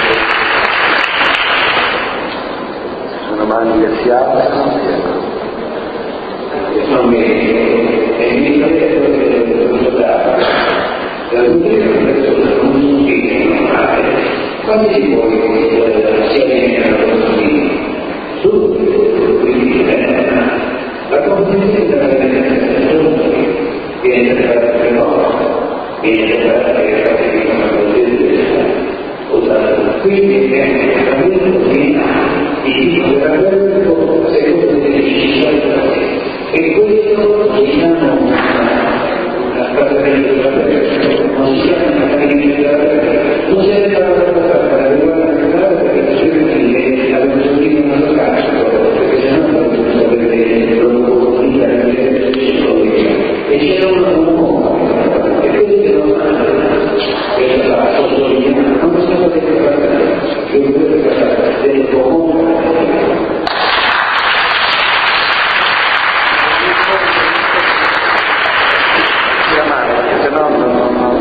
Sono mani che si alzano. Non mi è mi detto che sono dato da tutte le persone non si normale. Quando si può sia nella comunità, subito, quindi la comunità viene da fare per noi, viene da fare per fare quindi è un trattamento di tipo terapeutico secondo le decisioni e questo diciamo una trattamento terapeutico non sia una trattamento terapeutico non sia stata per la riguarda perché sicuramente abbiamo sentito un altro caso perché se no non sapete loro dire e c'era un uomo e questi non questa la sottolinea non è stato detto che del comune se no non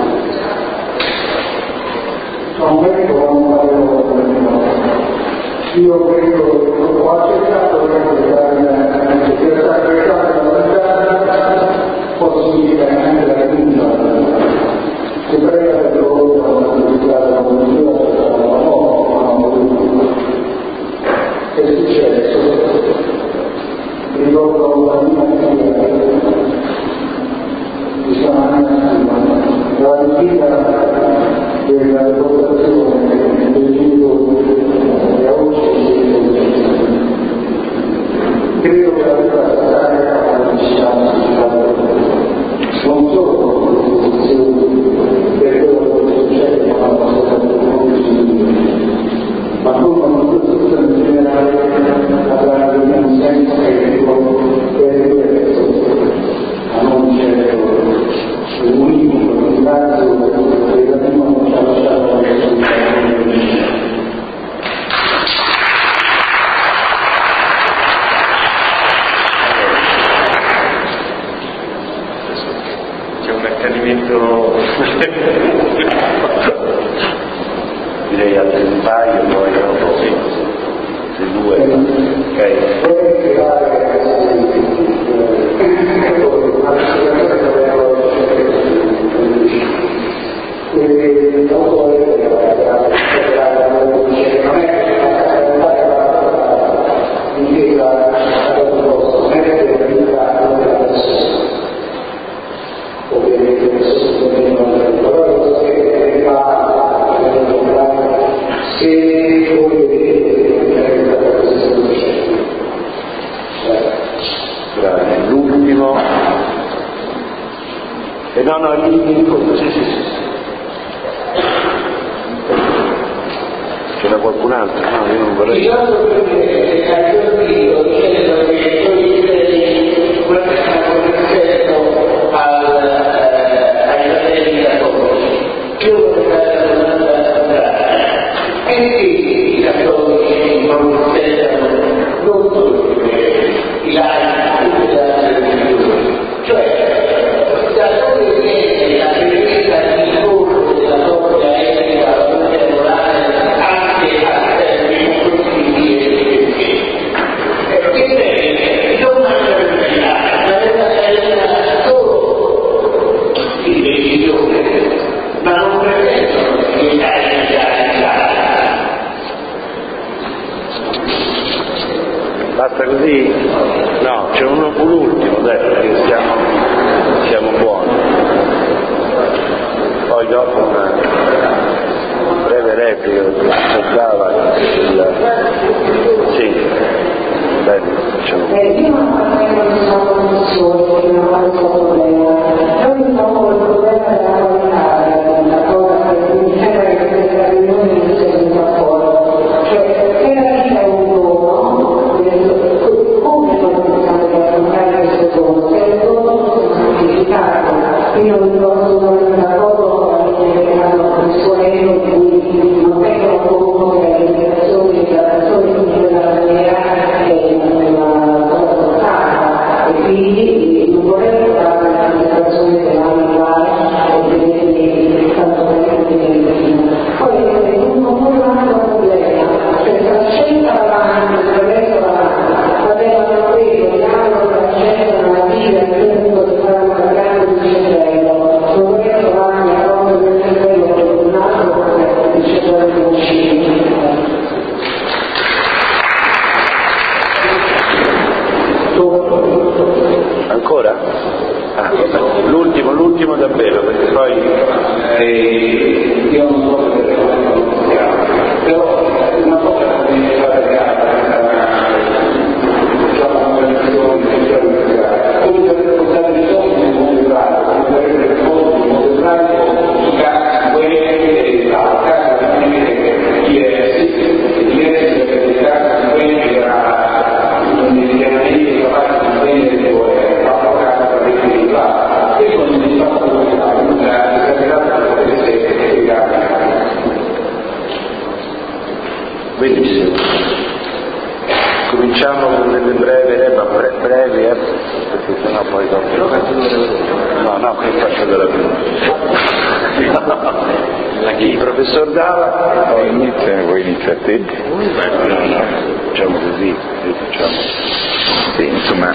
non vengo io credo ho accettato che questa realtà possibilmente la giunta che prega per loro la comunità è successo ricordo la mia figlia di Samana la vita della votazione del libro di Auschwitz credo che la vita stare alla distanza non solo per le posizioni per quello che succede quando si sta ma come una posizione in generale avrà un senso critico per il resto ma non certo un unico ringrazio che la prima non ci ha lasciato la c'è un accanimento direi altri un paio poi dopo sì, se due ok l'ultimo e no no lì mi ricordo sì sì sì c'era qualcun altro no io non vorrei ricordo perché a giorni ho chiesto che togliere qualche concetto ai fratelli cattolici io vorrei fare la domanda contraria e sì i cattolici non rispettano non solo i laici tutte le altre religioni cioè da dove viene la presenza di ricordo della propria etica la propria morale anche a questi dieci perché non hanno l'università la vera solo di religione ma non pretendono di dare basta così? No, c'è uno l'ultimo, dai, perché siamo, siamo buoni. Poi dopo una breve replica, aspettava il... Sì, bene, facciamo. Eh, io non avevo diciamo funzioni, che non avevo questo problema. Noi diciamo il problema della qualità, la cosa che mi sembra che questa riunione mi sia venuta fuori. Cioè, se la vita è un dono, come noi possiamo affrontare questo dono? Se il dono è santificato, io non sono assolutamente d'accordo con la legge che hanno consuelo in cui non vengono comunque le indicazioni della persona in quella maniera è una cosa toccata e quindi non vorrei trovare un'amministrazione che va a fare e vedere tanto bene che poi è un un altro problema, cioè la scelta avanti, il progresso avanti, avevano preso gli altri che accettano la vita e il tempo di fare una grande di cervello, non vorrei trovare la cosa del cervello con un altro progetto di cervello di uscire. Ancora? Ah, vabbè. L'ultimo, l'ultimo davvero, perché poi... Eh, io non so e faccio della il professor Dalla, poi inizia, poi inizia a te. No, no, facciamo così, facciamo. Sì, insomma,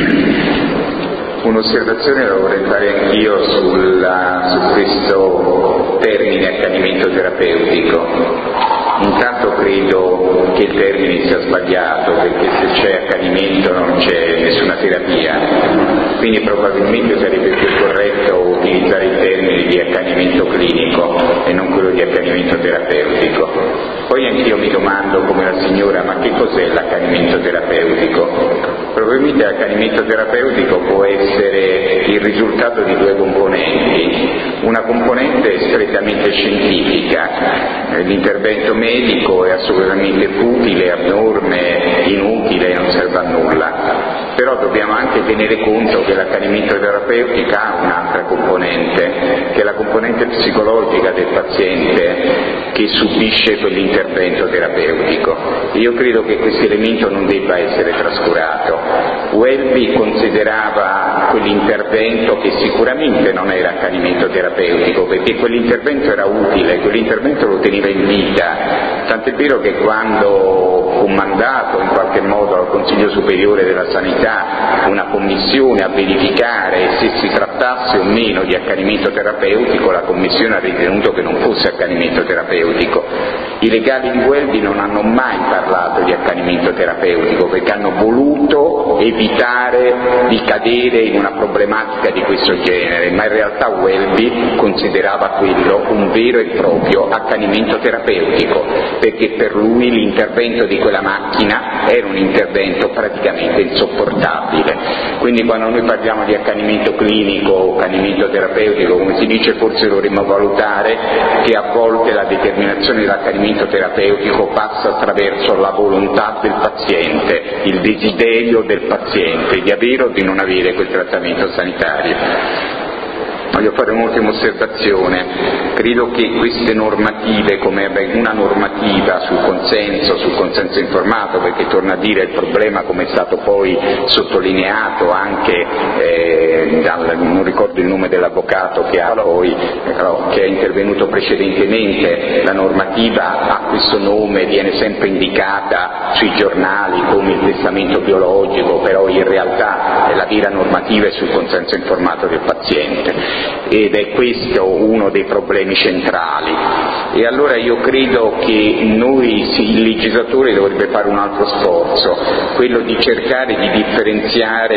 un'osservazione la vorrei fare anch'io sulla, su questo termine accanimento terapeutico. Intanto credo che il termine sia sbagliato, perché se c'è accanimento non c'è nessuna terapia, quindi probabilmente sarebbe più corretto utilizzare il termine di accanimento clinico e non quello di accanimento terapeutico. Poi anch'io mi domando, come la signora, ma che cos'è l'accanimento terapeutico? Probabilmente l'accanimento terapeutico può essere il risultato di due componenti. Una componente strettamente scientifica, l'intervento medico è assolutamente futile, abnorme, inutile, non serve a nulla, però dobbiamo anche tenere conto che l'accanimento terapeutico ha un'altra componente, che è la componente psicologica del paziente che subisce quell'intervento terapeutico. Io credo che questo elemento non debba essere trascurato. Welby considerava quell'intervento che sicuramente non era accanimento terapeutico, perché quell'intervento era utile, quell'intervento lo teneva in vita, tant'è vero che quando fu mandato in qualche modo al Consiglio Superiore della Sanità una commissione a verificare se si trattasse o meno di accanimento terapeutico, la commissione ha ritenuto che non fosse accanimento terapeutico. I legali di Welby non hanno mai parlato di accanimento terapeutico perché hanno voluto evitare di cadere in una problematica di questo genere, ma in realtà Welby considerava quello un vero e proprio accanimento terapeutico, perché per lui l'intervento di quella macchina era un intervento praticamente insopportabile. Quindi quando noi parliamo di accanimento clinico o accanimento terapeutico, come si dice, forse dovremmo valutare che a volte la determinazione dell'accanimento terapeutico passa attraverso la volontà del paziente, il desiderio del paziente di avere o di non avere quel trattamento sanitario. Voglio fare un'ultima osservazione. Credo che queste normative, come una normativa sul consenso, sul consenso informato, perché torno a dire il problema, come è stato poi sottolineato anche eh, dal, non ricordo il nome dell'avvocato che ha poi che è intervenuto precedentemente, la normativa ha questo nome, viene sempre indicata sui giornali come il testamento biologico, però in realtà la vera normativa è sul consenso informato del paziente. Ed è questo uno dei problemi centrali, e allora io credo che noi, sì, il legislatore dovrebbe fare un altro sforzo, quello di cercare di differenziare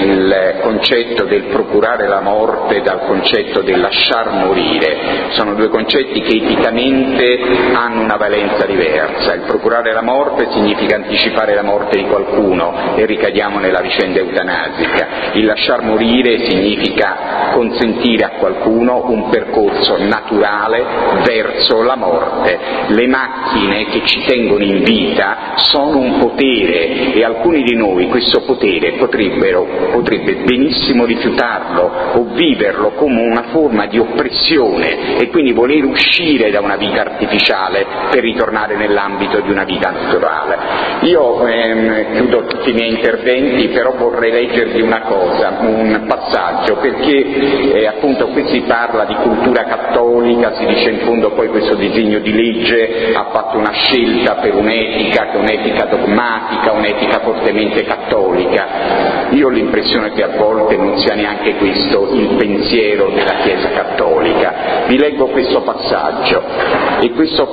il concetto del procurare la morte dal concetto del lasciar morire. Sono due concetti che eticamente hanno una valenza diversa. Il procurare la morte significa anticipare la morte di qualcuno e ricadiamo nella vicenda eutanasica. Il lasciar morire significa consentire a qualcuno un percorso naturale verso la morte. Le macchine che ci tengono in vita sono un potere e alcuni di noi questo potere potrebbero potrebbe benissimo rifiutarlo o viverlo come una forma di oppressione e quindi voler uscire da una vita artificiale per ritornare nell'ambito di una vita naturale. Io ehm, chiudo tutti i miei interventi, però vorrei leggervi una cosa, un passaggio, perché eh, appunto qui si parla di cultura cattolica, si dice in fondo poi questo disegno di legge ha fatto una scelta per un'etica che è un'etica dogmatica, un'etica fortemente cattolica. Io ho l'impressione che a volte non sia neanche questo il pensiero della Chiesa cattolica. Vi leggo questo passaggio, e questo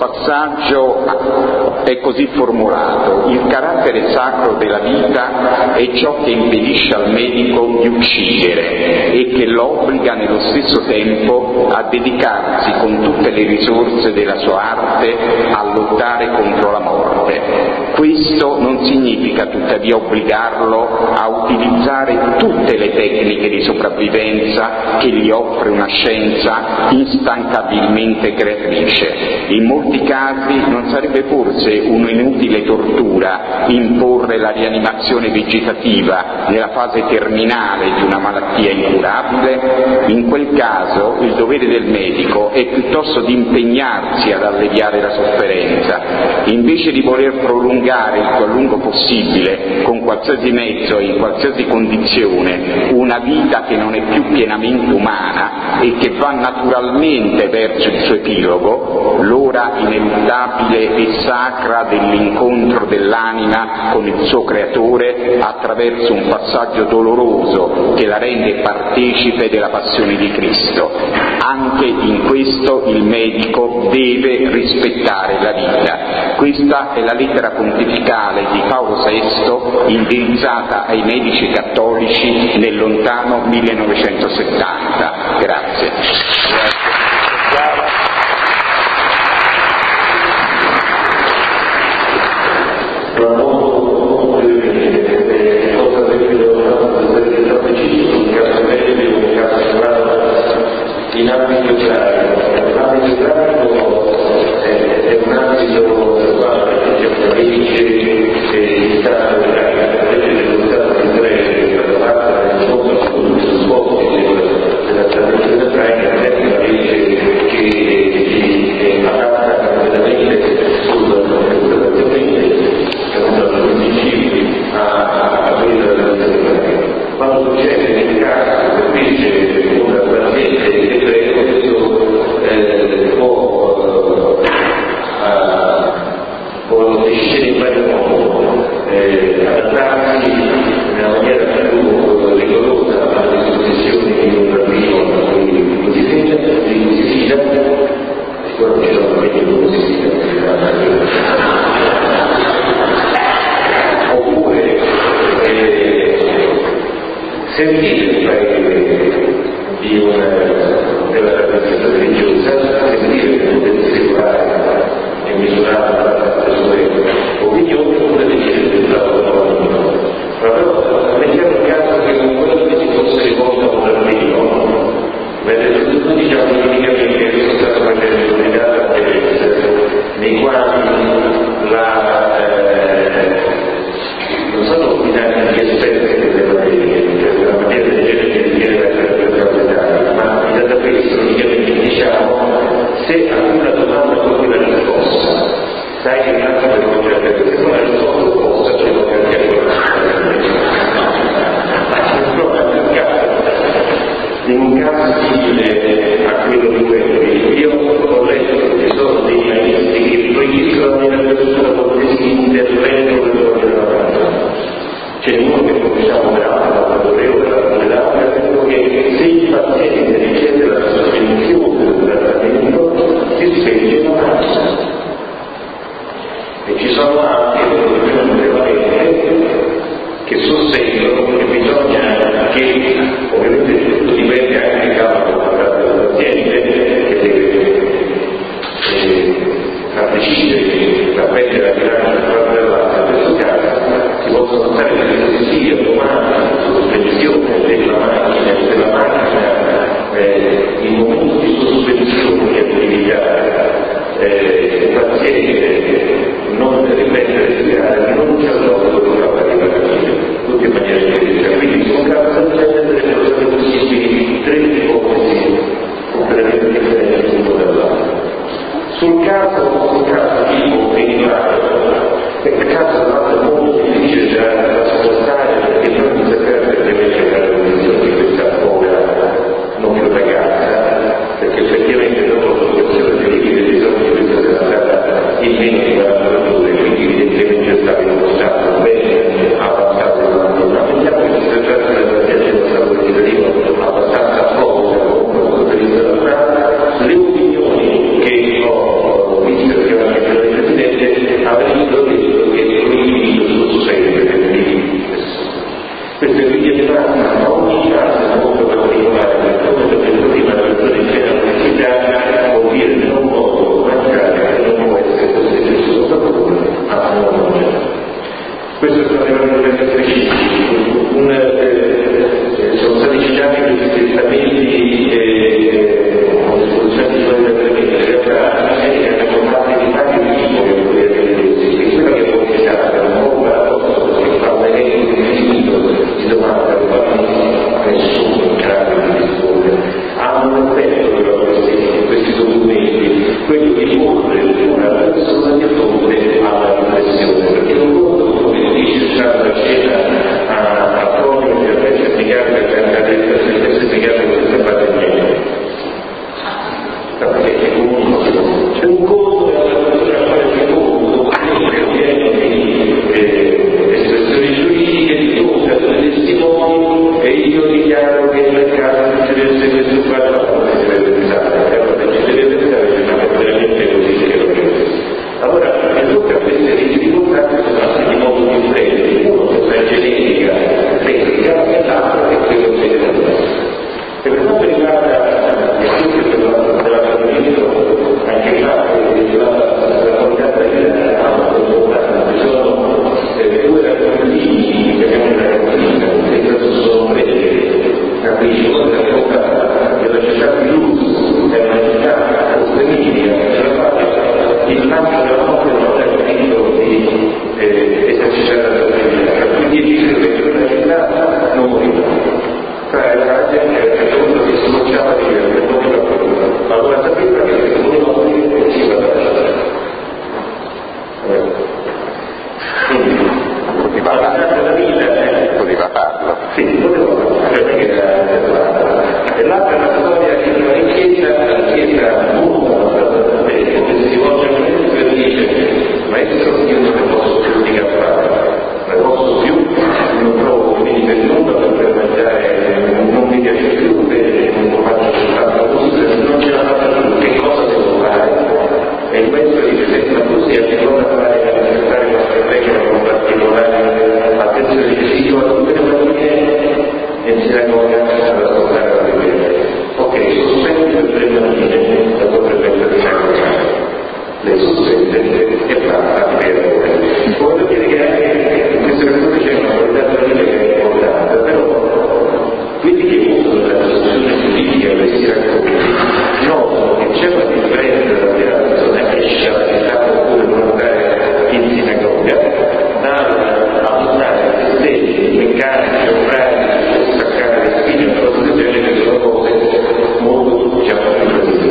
passaggio è così formulato: il carattere sacro della vita è ciò che impedisce al medico di uccidere e che lo obbliga nello stesso tempo a dedicarsi con tutte le risorse della sua arte a lottare contro la morte. Questo non significa tuttavia obbligarlo a utilizzare tutte le tecniche di sopravvivenza che gli offre una scienza instancabilmente creatrice. In molti casi non sarebbe forse un'inutile tortura imporre la rianimazione vegetativa nella fase terminale di una malattia incurabile? In quel caso il dovere del medico è piuttosto di impegnarsi ad alleviare la sofferenza, invece di voler prolungare il più a lungo possibile, con qualsiasi mezzo e in qualsiasi condizione, una vita che non è più pienamente umana e che va naturalmente verso il suo epilogo, l'ora ineluttabile e sacra dell'incontro dell'anima con il suo creatore attraverso un passaggio doloroso che la rende partecipe della passione di Cristo. Anche in questo il medico deve rispettare la vita. Questa è la lettera pontificale di Paolo sesto indirizzata ai medici cattolici nel lontano millenovecentosettanta. Grazie. Grazie. In ambito pratico, l'ambito pratico è un ambito nel quale c'è una legge che sta dello Stato di Israele, approvata nel mondo su sbocchi della traduzione ebraica, è una legge che è adatta completamente sull'operazione dei principi a quella della traduzione ebraica. Quando succede nel caso invece una paziente ebreo, questo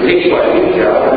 dei quali già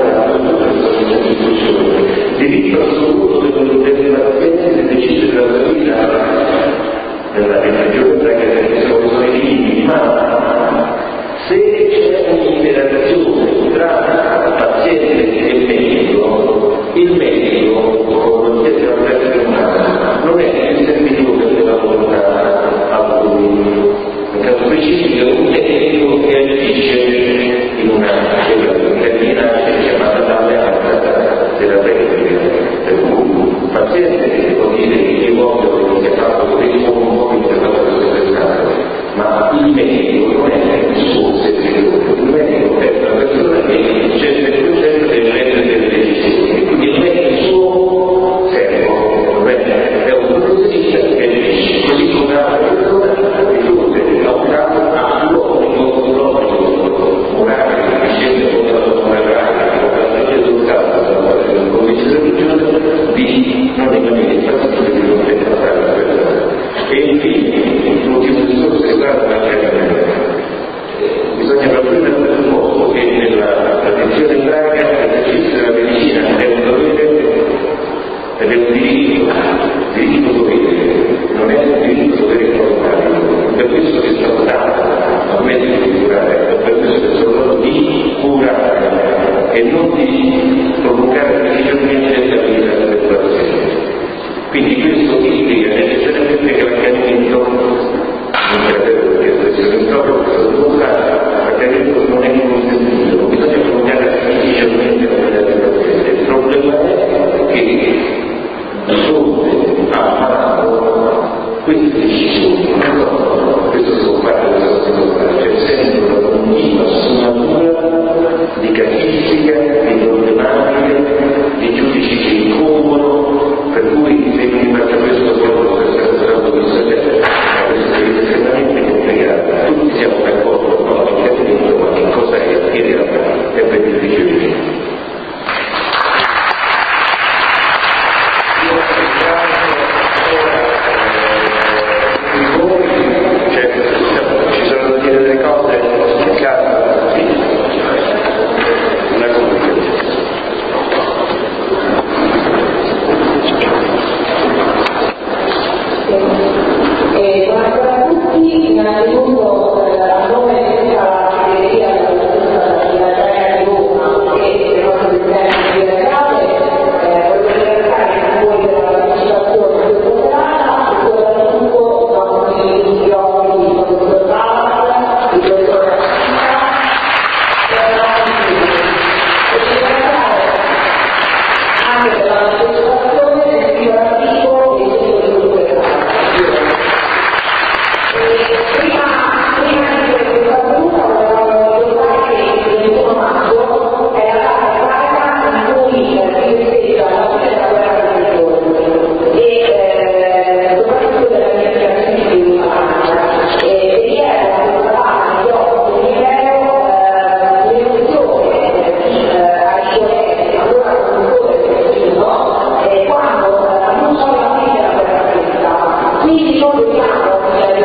diritto assoluto del paziente di decidere la sua vita nella religione che sono i limiti, ma se c'è un'interazione tra paziente e medico, il medico, come lo chiede l'essere umano, non è il servitore della volontà altrui. In caso specifico è un medico che agisce in una terminale chiamata l'alleanza della tecnica, per cui il paziente può dire che io voglio che sia fatto questo o non voglio che sia fatto questo, ma il medico non è il suo servitore, il medico è una persona che cerca il processo deve prendere delle decisioni, quindi non è il suo servo, è un professionista che agisce, così come una persona di fronte a un caso ha l'obbligo, l'obbligo morale, che scende con la morale, con la legge dello Stato, come dice la religione, di non rimanere in passato di fronte a quella persona. E infine, l'ultimo discorso riguarda la bisogna proprio prendere un posto che nella tradizione ebraica l'esercizio della medicina è un dovere ed è un diritto, diritto dovere, non è un diritto dovere volontario, per questo che sono dato a medico di curare, per questo che sono dato di curare e non di provocare artificialmente la vita del paziente. Quindi questo implica necessariamente che l'accanimento non c'è perché l'accanimento non è consentito, non bisogna provocare artificialmente la vita del paziente. Il problema è che di fronte a malato queste decisioni non sono, questo si può fare, questo si può fare, c'è sempre una continua sfumatura di casistica, di problematiche, di giudici che incombono, per cui se non faccia questo quello per essere stato visto è questo è estremamente complicato. Tutti siamo d'accordo, no, in capito, ma che cosa è che in realtà è ben difficile di dire. Ci sono da dire delle cose in casa, sì, una comunicazione. Eh, buonasera a tutti, innanzitutto eh, a nome di tutta la segreteria della Filadelfia di Roma e del nostro presidente di Legale, eh, voglio ringraziare voi per la partecipazione a questa serata e soprattutto i nostri ospiti, il professor Bala, il professor Racita e la anche per la partecipazione nel primo articolo e del gruppo di Prima, prima di questa seduta volevamo ricordare che il ventuno maggio è la data ebraica in cui si festeggia la fine della guerra delle religioni e soprattutto della liberazione di Ucraina. E lì è questa data di otto livello l'emozione di Aristotele, allora conduttore del Dio, quando annunciò la fine della guerra fredda. Quindi noi dobbiamo